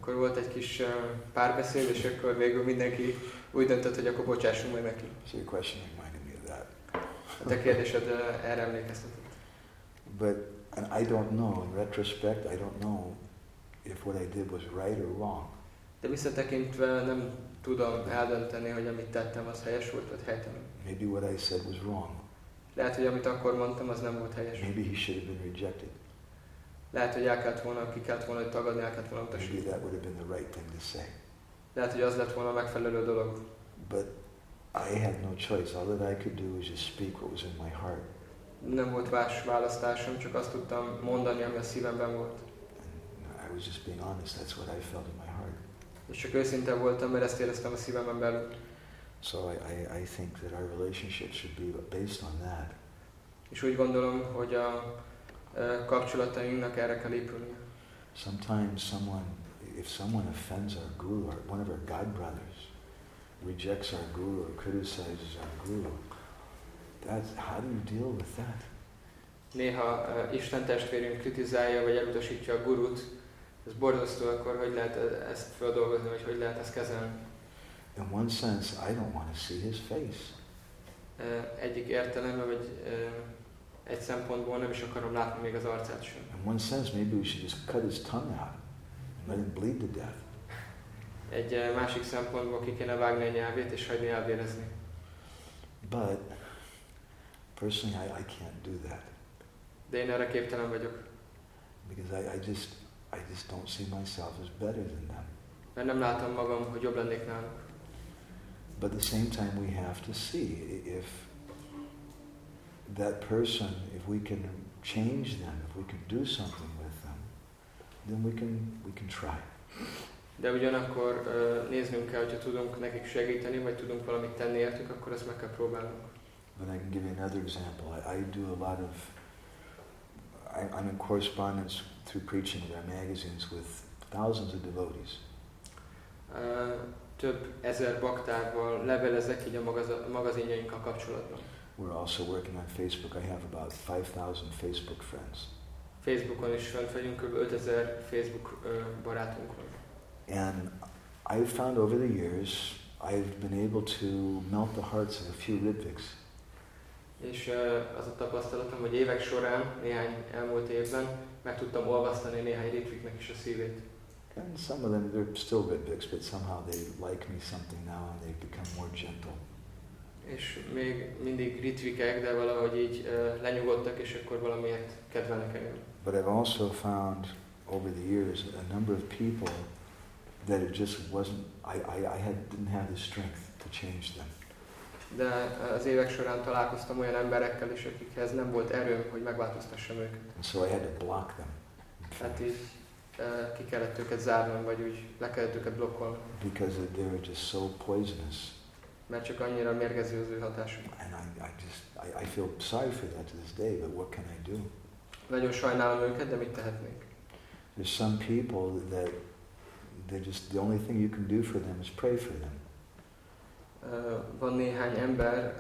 Akkor volt egy kis párbeszéd, és akkor végül mindenki úgy döntött, hogy akkor bocsássunk meg neki. So your question reminded me of that. A te kérdésed erre emlékeztetett. But and I don't know, in retrospect, I don't know if what I did was right or wrong. De visszatekintve nem tudom eldönteni, hogy amit tettem, az helyes volt, vagy helytelen. Maybe what I said was wrong. Lehet, hogy amit akkor mondtam, az nem volt helyes. Maybe he should have been rejected. Lehet, hogy ki kellett volna, hogy tagadni, el kellett volna utasítani. Maybe that would have been the right thing to say. Lehet, hogy az lett volna a megfelelő dolog. But I had no choice. All that I could do was just speak what was in my heart. Nem volt más választásom, csak azt tudtam mondani, ami a szívemben volt. And I was just being honest. That's what I felt in my heart. És csak őszinte voltam, mert ezt éreztem a szívemben belül. So I think that our relationship should be based on that. És úgy gondolom, hogy a kapcsolatainknak erre kell épülnie. Sometimes if someone offends our guru, or one of our God brothers, rejects our guru or criticizes our guru, how do you deal with that? Néha Isten testvérünk kritizálja vagy elutasítja a gurut, ez borzasztó, akkor hogy lehet ezt feldolgozni, vagy hogy lehet ezt kezelni? In one sense, I don't want to see his face. Egyik értelemben, vagy egy szempontból nem is akarom látni még az arcát sem. In one sense, maybe we should just cut his tongue out and let him bleed to death. Egy másik szempontból ki kéne vágni a nyelvét és hagyni elvérezni. But personally, I can't do that. De én erre képtelen vagyok. Because I just don't see myself as better than them. Mert nem látom magam, hogy jobb lennék náluk. But at the same time, we have to see if that person, if we can change them, if we can do something with them, then we can try. De ugyanakkor néznünk kell, hogyha tudunk nekik segíteni, vagy tudunk valamit tenni értük, akkor ezt meg kell próbálnunk. But I can give you another example. I do a lot of, I'm in correspondence through preaching with our magazines with thousands of devotees. Több ezer baktárval levelezek így a magazinjainkkal kapcsolatban. We're also working on Facebook. I have about 5,000 Facebook friends. Facebookon is fönt vagyunk, kb. 5000 Facebook barátunk van. And I've found over the years, I've been able to melt the hearts of a few Ritviks. És az a tapasztalatom, hogy évek során, néhány elmúlt évben meg tudtam olvasztani néhány Ritviknek is a szívét. And some of them, they're still Ritviks, but somehow they like me something now and they've become more gentle. És még mindig Ritvikek, de valahogy így lenyugodtak, és akkor valamiért kedvelnek engem. But I've also found over the years a number of people that it just wasn't, didn't have the strength to change them. De az évek során találkoztam olyan emberekkel is, akikhez nem volt erőm, hogy megváltoztassam őket. And so I had to block them. Hát így ki kellett őket zárnom, vagy úgy le kellett őket blokkolni. Because they were just so poisonous. Mert csak annyira mérgező az ő hatásuk. And I feel sorry for that to this day, but what can I do? Nagyon sajnálom őket, de mit tehetnék? There's some people that the only thing you can do for them is pray for them. Van néhány ember,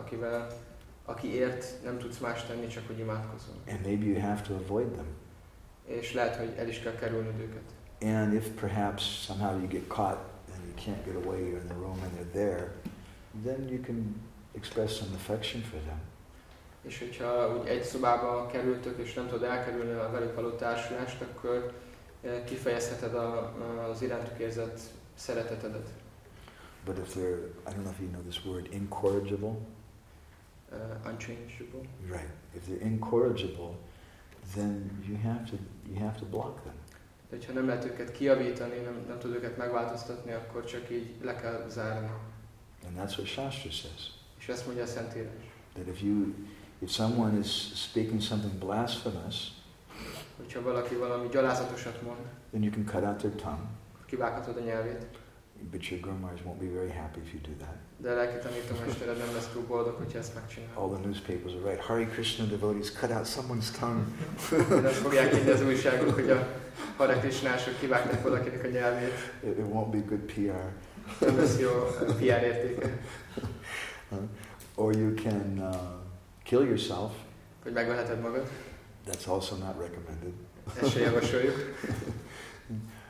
akiért nem tudsz más tenni, csak hogy imádkozol. And maybe you have to avoid them. És lehet, hogy el is kell kerülnöd őket. And if perhaps somehow you get caught and you can't get away, you're in the room and they're there, then you can express some affection for them. És hogyha úgy egy szobába kerültök, és nem tudod elkerülni a velük való társulást, akkor kifejezheted az irántuk érzett szeretetedet. But if they're, I don't know if you know this word, incorrigible. Unchangeable. Right. If they're incorrigible, then you have to block them. De hogyha nem lehet őket kijavítani, nem tud őket megváltoztatni, akkor csak így le kell zárni. And that's what Shastra says. És ezt mondja a Szentírás. That if someone is speaking something blasphemous, hogyha valaki valami gyalázatosat mond, then you can cut out their tongue. Kivághatod a nyelvét. But your gurus won't be very happy if you do that. De a lelki tanítómestered nem lesz túl boldog, hogyha ezt megcsinál. All the newspapers will write, Hare Krishna devotees cut out someone's tongue. De azt fogják írni az újságok, hogy a Hare Krishnások kivágták valakinek a nyelvét. It won't be good PR. Nem lesz jó PR értéke. Or you can kill yourself. Hogy megölheted magad. That's also not recommended. Ezt se javasoljuk.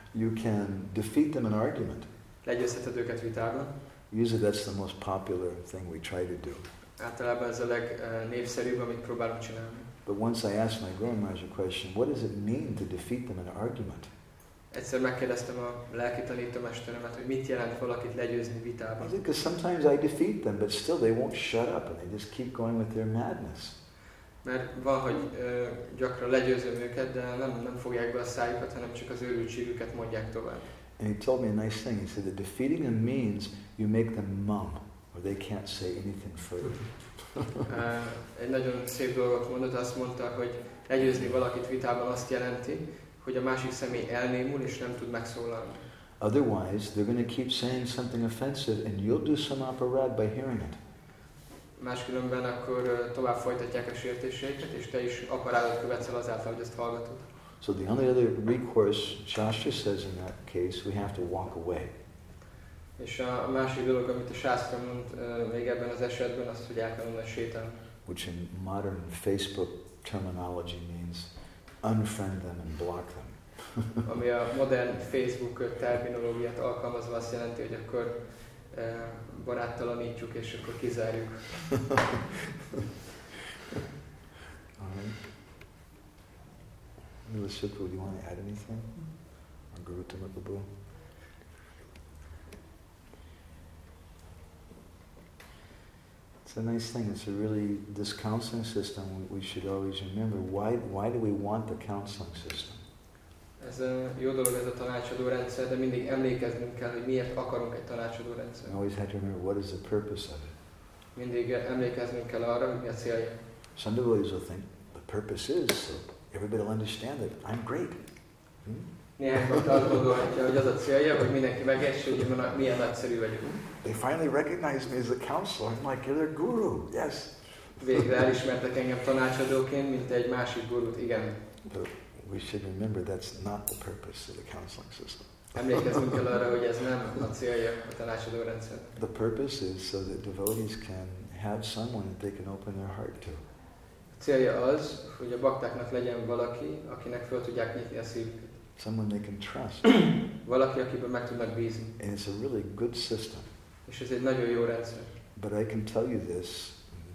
You can defeat them in argument. Legyőzheted őket vitában. Usually that's the most popular thing we try to do. Általában ez a legnépszerűbb, amit próbálunk csinálni. But once I asked my Guru Maharaj a question, what does it mean to defeat them in an argument? Egyszer megkérdeztem a lelki tanítómesteremet, hogy mit jelent valakit legyőzni vitában. Because sometimes I defeat them, but still they won't shut up and they just keep going with their madness. Mert van, hogy gyakran legyőzöm őket, de nem fogják be a szájukat, hanem csak az őrültségüket mondják tovább. And he told me a nice thing. He said that defeating them means you make them mum, or they can't say anything further. Egy nagyon szép dolgot mondott, azt mondta, hogy legyőzni valakit vitában azt jelenti, hogy a másik személy elnémul és nem tud megszólalni. Otherwise, they're going to keep saying something offensive and you'll do some aparad by hearing it. Máskülönben akkor tovább folytatják a sértéseiket, és te is aparádot követsz el azáltal, hogy ezt hallgatod. So the only other recourse, Shastra says in that case, we have to walk away. És a másik dolog, amit a Shastra mond még ebben az esetben, azt, hogy el kell onnan sétálni. Which in modern Facebook terminology means unfriend them and block them. Ami a modern Facebook terminológiát alkalmazva azt jelenti, hogy akkor baráttalanítjuk és akkor kizárjuk. Mila Shukru, do you want to add anything? Or Gautama Prabhu? It's a nice thing. It's a really, this counseling system, we should always remember, why do we want the counseling system? Ez jó dolog ez a tanácsadó rendszer, de mindig emlékeznünk kell, hogy miért akarunk egy tanácsadó rendszer. Always have to remember what is the purpose of it. Mindig emlékeznünk kell arra, hogy mi a célja. Some devotees will think the purpose is so everybody will understand that I'm great. Néhány bakta azt gondolhatja, hogy az a célja, hogy mindenki megértse, hogy milyen nagyszerű vagyok. They finally recognize me as a counselor. I'm like their guru. Yes. Végre elismertek engem tanácsadóként, mint egy másik gurút, igen. But we should remember that's not the purpose of the counseling system. Emlékeznünk kell arra, hogy ez nem a célja a tanácsadó rendszer. The purpose is so that devotees can have someone that they can open their heart to. A célja az, hogy a baktáknak legyen valaki, akinek fel tudják nyitni a szívüket. Someone they can trust. Valaki, akiben meg tudnak bízni. And it's a really good system. És ez egy nagyon jó rendszer. But I can tell you this.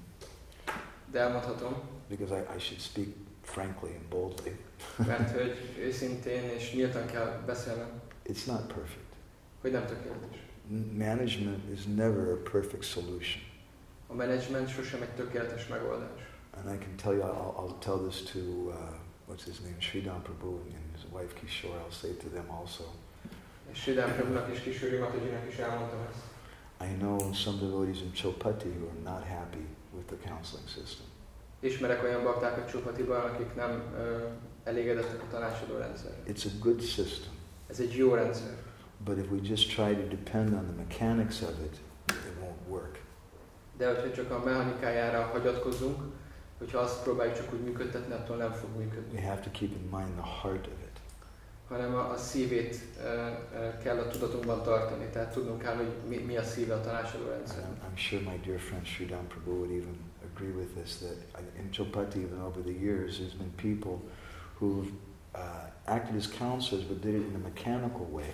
De elmondhatom. Because I should speak frankly and boldly. Mert hogy őszintén és nyíltan kell beszélnem. It's not perfect. Hogy nem tökéletes. Management is never a perfect solution. A management sosem egy tökéletes megoldás. And I can tell you, I'll tell this to, what's his name, Sridham Prabhu and his wife Kishore, I'll say to them also. És Sridham Prabhunak és Kishore Matajinak is elmondtam ezt. I know some devotees in Chopati who are not happy with the counseling system. Ismerek olyan baktákat Chopatiban, akik nem elégedettek a tanácsadó rendszerrel. It's a good system. Ez egy jó rendszer. But if we just try to depend on the mechanics of it, it won't work. De hogyha csak a mechanikájára hagyatkozunk, hogyha azt próbáljuk csak úgy működtetni, attól nem fog működni. We have to keep in mind the heart of it. Hanem a szívét kell a tudatunkban tartani, tehát tudnunk kell, hogy mi a szíve a tanácsadó rendszer. I'm sure my dear friend Sridham Prabhu would even agree with this, that in Chopati even over the years there's been people who've acted as counselors but did it in a mechanical way.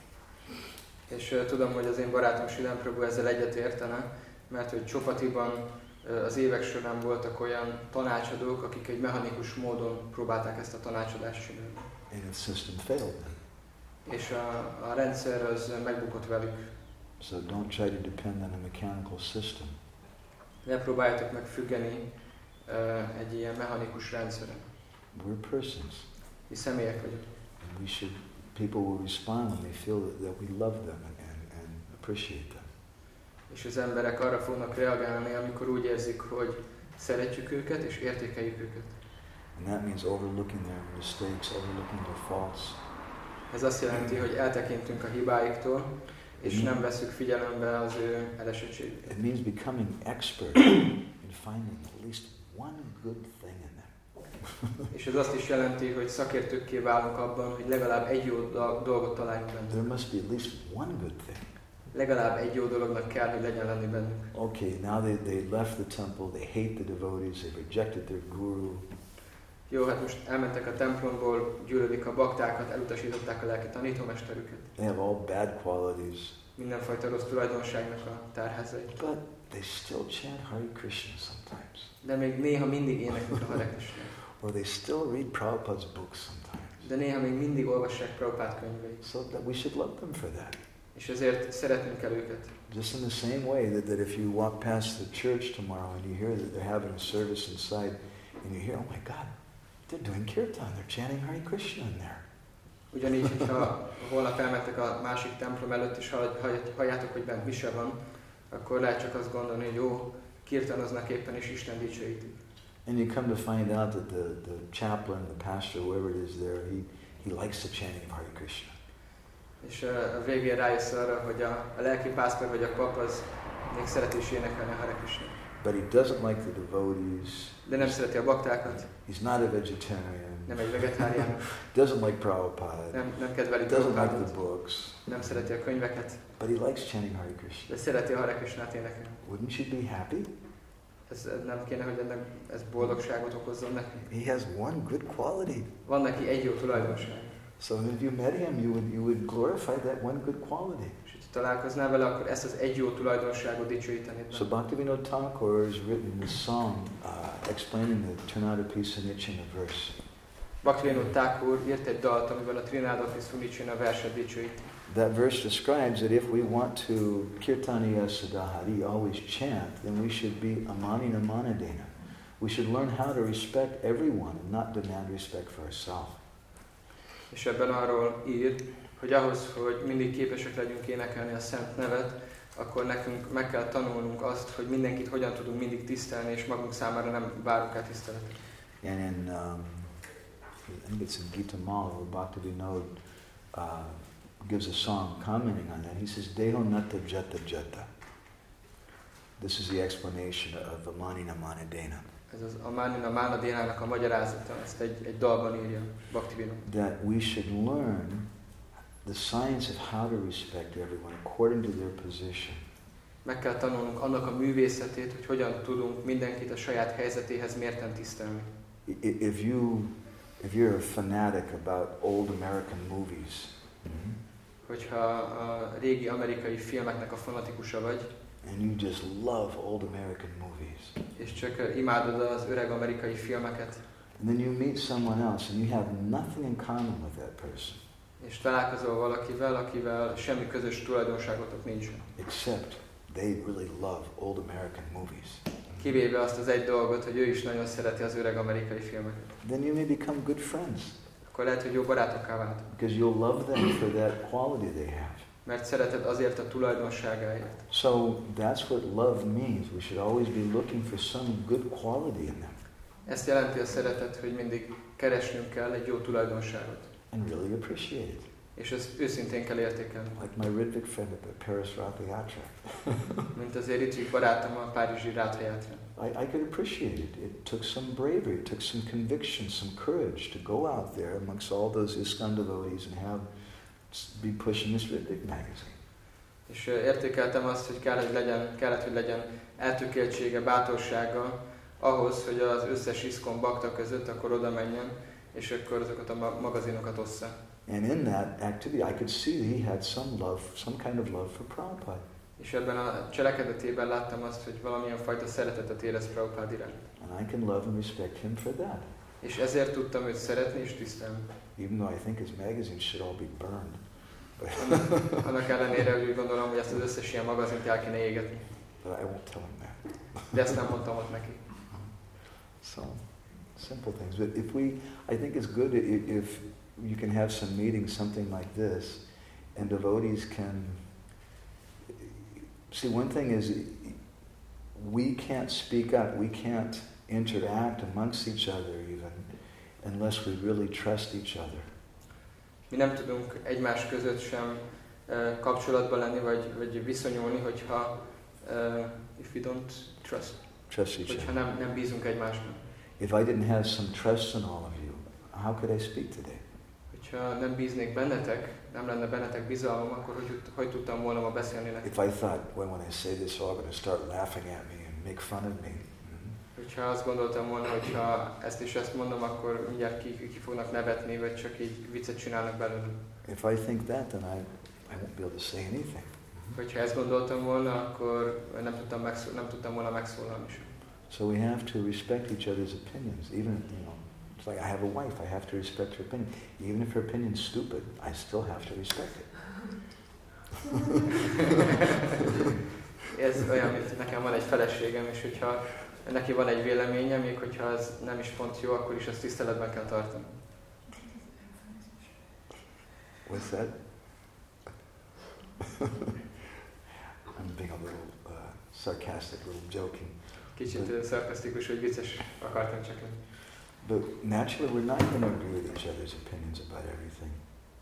És tudom, hogy az én barátom Sridham Prabhu ezzel egyetértene, mert hogy Chopatiban az évek során voltak olyan tanácsadók, akik egy mechanikus módon próbálták ezt a tanácsadást csinálni. And the system failed them. És a rendszer az megbukott velük. So don't try to depend on a mechanical system. Ne próbáljátok meg függeni egy ilyen mechanikus rendszeren. We're persons. Mi személyek vagyunk. And we should, people will respond when they feel that we love them and appreciate them. És az emberek arra fognak reagálni, amikor úgy érzik, hogy szeretjük őket és értékeljük őket. And that means overlooking their mistakes, overlooking their faults. Ez azt jelenti, hogy eltekintünk a hibáiktól, és nem veszük figyelembe az ő elesettségüket. It means becoming expert in finding at least one good thing in them. És ez azt is jelenti, hogy szakértőkké válunk abban, hogy legalább egy jó dolgot találjunk bennük. There must be at least one good thing. Legalább egy jó dolognak kell, hogy legyen lenni bennük. Okay, now they left the temple, they hate the devotees, they rejected their guru. Jó, hát most elmentek a templomból, gyűlölik a baktákat, elutasították a lelki tanítómesterüket. They have all bad qualities. Mindenfajta rossz tulajdonságnak a tárházai. But they still chant Hare Krishna sometimes. De még néha mindig éneklik a Hare Krishnát. Or they still read Prabhupada's books sometimes. De néha még mindig olvassák Prabhupád könyveit. So that we should love them for that. És ezért szeretnünk kell őket. Just in the same way that if you walk past the church tomorrow and you hear that they're having a service inside and you hear, oh my God, they're doing kirtan, they're chanting Hare Krishna in there. Ugyanígy, hogyha holnap elmentek a másik templom előtt, és halljátok, hogy bent mise van, akkor lehet csak azt gondolni, hogy jó, kirtanoznak éppen, és Isten dicsőítik. And you come to find out that the chaplain, the pastor, whoever it is there, he likes the chanting of Hare Krishna. És a végén rájössz arra, hogy a lelki pásztor vagy a pap az még szereti is énekelni a Hare Krishnát. But he doesn't like the devotees. De nem szereti a baktákat. He's not a vegetarian. Nem egy vegetárián. Doesn't like Prabhupada. Nem kedveli Doesn't like Prabhupádot. the books. Nem szereti a könyveket. But he likes chanting Hare Krishna. De szereti a Hare Krishnát énekelni. Wouldn't you be happy? Ez nem kéne, hogy ez boldogságot okozzon neki. He has one good quality. Van neki egy jó tulajdonság. So if you met him, you would glorify that one good quality. És ha találkoznál vele, akkor ezt az egy jó tulajdonságot dicsőítenéd. So Bhaktivinoda Thakur has written this song explaining the Trinadapi Sunicina verse. Bhaktivinoda Thakur írt egy dalt, amiben a Trinadapi Sunicina verset dicsőíti. That verse describes that if we want to kirtaniya sadahari, always chant, then we should be amanina manadena. We should learn how to respect everyone and not demand respect for ourselves. És ebben arról ír, hogy ahhoz, hogy mindig képesek legyünk énekelni a Szent Nevet, akkor nekünk meg kell tanulnunk azt, hogy mindenkit hogyan tudunk mindig tisztelni, és magunk számára nem várunk át tiszteletet. And in, I think it's in Gita Mala, where Bhaktivinoda gives a song commenting on that. He says, Deho Nata Jata Jata. This is the explanation of Amanina Manadena. Ez az Amanina Manadénának a magyarázata, ezt egy dalban írja Bhaktivinoda. That we should learn the science of how to respect everyone according to their position. Meg kell tanulnunk annak a művészetét, hogy hogyan tudunk mindenkit a saját helyzetéhez mérten tisztelni. If you're a fanatic about old American movies, hogyha a régi amerikai filmeknek a fanatikusa vagy, and you just love old American movies, és csak imádod az öreg amerikai filmeket, and then you meet someone else and you have nothing in common with that person, és találkozol valakivel, akivel semmi közös tulajdonságotok nincsen. except they really love old American movies. Kivéve azt az egy dolgot, hogy ő is nagyon szereti az öreg amerikai filmeket. Then you may become good friends. Akkor lehet, hogy jó barátokká váltok. Because you'll love them for that quality they have. Mert szereted azért a tulajdonságáért. So that's what love means. We should always be looking for some good quality in them. Ezt jelenti a szeretet, hogy mindig keresnünk kell egy jó tulajdonságot. And really appreciate it. És ezt őszintén kell értékelni. Like my Ritvik friend at the Paris Ratha Yatra. Mint az Ritvik barátom a Párizsi Ratha Yatra. I could appreciate it. It took some bravery, it took some conviction, some courage to go out there amongst all those ISKCON devotees and be pushing this Ritvik magazine. És értékeltem azt, hogy kellett, hogy legyen eltökéltsége, bátorsága ahhoz, hogy az összes ISKCON bakta között akkor oda menjen, és akkor azokat a magazinokat ossza. And in that activity, I could see that he had some kind of love for Prabhupada. És ebben a cselekedetében láttam azt, hogy valamilyen fajta szeretetet érez Prabhupád iránt. And I can love and respect him for that. És ezért tudtam őt szeretni és tisztelni. Even though I think his magazines should all be burned. Annak ellenére, hogy úgy gondolom, hogy ezt az összes ilyen magazint el kéne égetni. But I won't tell him that. De ezt nem mondtam ott neki. So, simple things. But I think it's good if you can have some meetings, something like this, and devotees can... See, one thing is, we can't speak up, we can't interact amongst each other even, unless we really trust each other. Mi nem tudunk egymás között sem kapcsolatban lenni, vagy viszonyulni, hogyha if we don't trust Each hogyha other. nem bízunk egymásban. If I didn't have some trust in all of you, how could I speak today? Hogyha nem bíznék bennetek, nem lenne bennetek bizalmam, akkor hogy tudtam volna ma beszélni nektek? If I thought, when I say this, all going to start laughing at me and make fun of me. Hogyha azt gondoltam volna, hogyha ezt és ezt mondom, akkor mindjárt ki fognak nevetni, vagy csak így viccet csinálnak belőle. If I think that, then I won't be able to say anything. Hogyha ezt gondoltam volna, akkor nem tudtam volna megszólalni sem. So we have to respect each other's opinions. Even, it's like I have a wife, I have to respect her opinion. Even if her opinion's stupid, I still have to respect it. Ez olyan, mint nekem van egy feleségem, és hogyha neki van egy véleménye, még hogyha az nem is pont jó, akkor is azt tiszteletben kell tartani. What's that? I'm being a little sarcastic, a little joking. Kicsit szarkasztikus, hogy vicces akartam csak lenni. But naturally, we're not going to agree with each other's opinions about everything.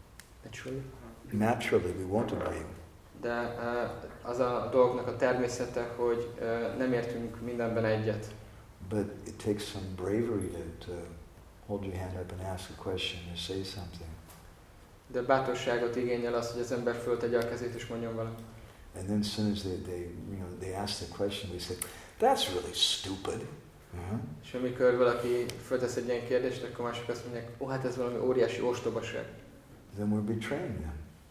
Naturally, we won't agree. De az a dolgnak a természete, hogy nem értünk mindenben egyet. But it takes some bravery to hold your hand up and ask a question or say something. De bátorságot igényel az, hogy az ember föltegye a kezét és mondjon valamit. And then as soon as they ask the question, we say, "That's really stupid." És amikor valaki föltesz egy ilyen kérdést, akkor mások azt mondják, hát ez valami óriási ostobaság. Then we're betraying them.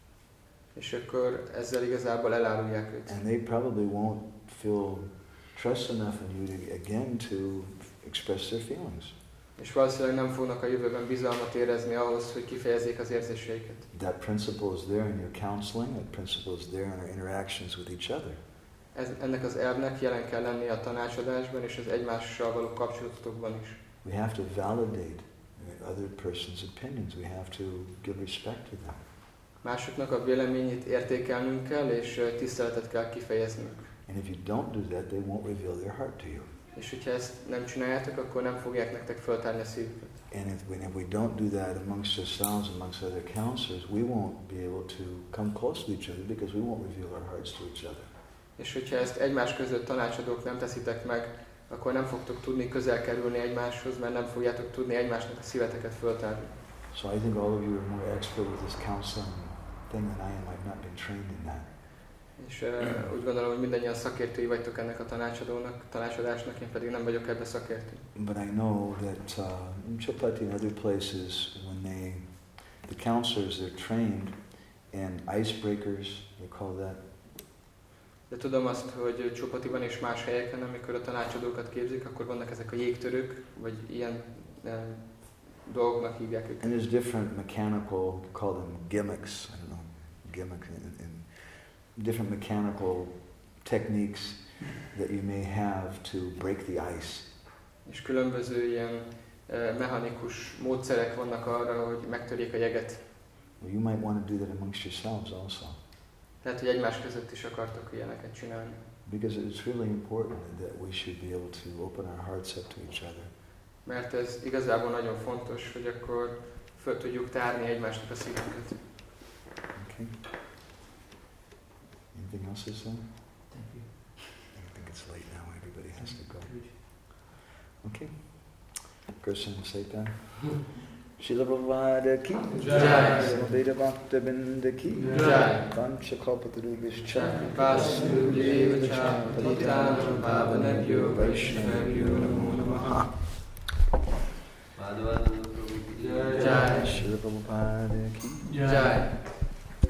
És akkor ezzel igazából elárulják őt. And they probably won't feel trust enough in you again to express their feelings. És valószínűleg nem fognak a jövőben bizalmat érezni ahhoz, hogy kifejezzék az érzéseiket. That principle is there in your counseling, that principle is there in our interactions with each other. Ennek az elvnek jelen kell lennie a tanácsadásban és az egymással való kapcsolatokban is. We have to validate other person's opinions. We have to give respect to them. Másoknak a véleményét értékelnünk kell, és tiszteletet kell kifejeznünk. And if you don't do that, they won't reveal their heart to you. És hogyha ezt nem csináljátok, akkor nem fogják nektek föltárni a szívüket. And if we don't do that amongst ourselves, amongst other counselors, we won't be able to come close to each other because we won't reveal our hearts to each other. És hogyha ezt egymás között tanácsadók nem teszitek meg, akkor nem fogtok tudni közel kerülni egymáshoz, mert nem fogjátok tudni egymásnak a szíveteket föltárni. So I think all of you are more expert with this counseling thing than I am. I've not been trained in that. És úgy gondolom, hogy mindannyian szakértői vagytok ennek a tanácsadásnak, én pedig nem vagyok ebben szakértő. But I know that in Chapati and other places, when the counselors, they're trained in icebreakers, they call that. De tudom azt, hogy Csopatiban és más helyeken, amikor a tanácsadókat képzik, akkor vannak ezek a jégtörők, vagy ilyen dolgoknak hívják őket. And there's different mechanical, call them gimmicks, I don't know, gimmick, and different mechanical techniques that you may have to break the ice. És különböző ilyen mechanikus módszerek vannak arra, hogy megtörjék a jeget. Well, you might want to do that amongst yourselves also. Lehet, hogy egymás között is akartok ilyeneket csinálni. Because it's really important that we should be able to open our hearts up to each other. Mert ez igazából nagyon fontos, hogy akkor föl tudjuk tárni egymásnak a szívünket. Okay. Anything else to say? I think it's late now. Everybody has to go. Okay. Köszönöm szépen. Srila Prabhupada ki jai, Samaveda Bhakta Binda ki jai, Vancha Kalpatarubhishcha, Vasudeva Patitanam Pavanabhyo Vaishnavabhyo Namo Namaha. Jai, Srila Prabhupada ki jai.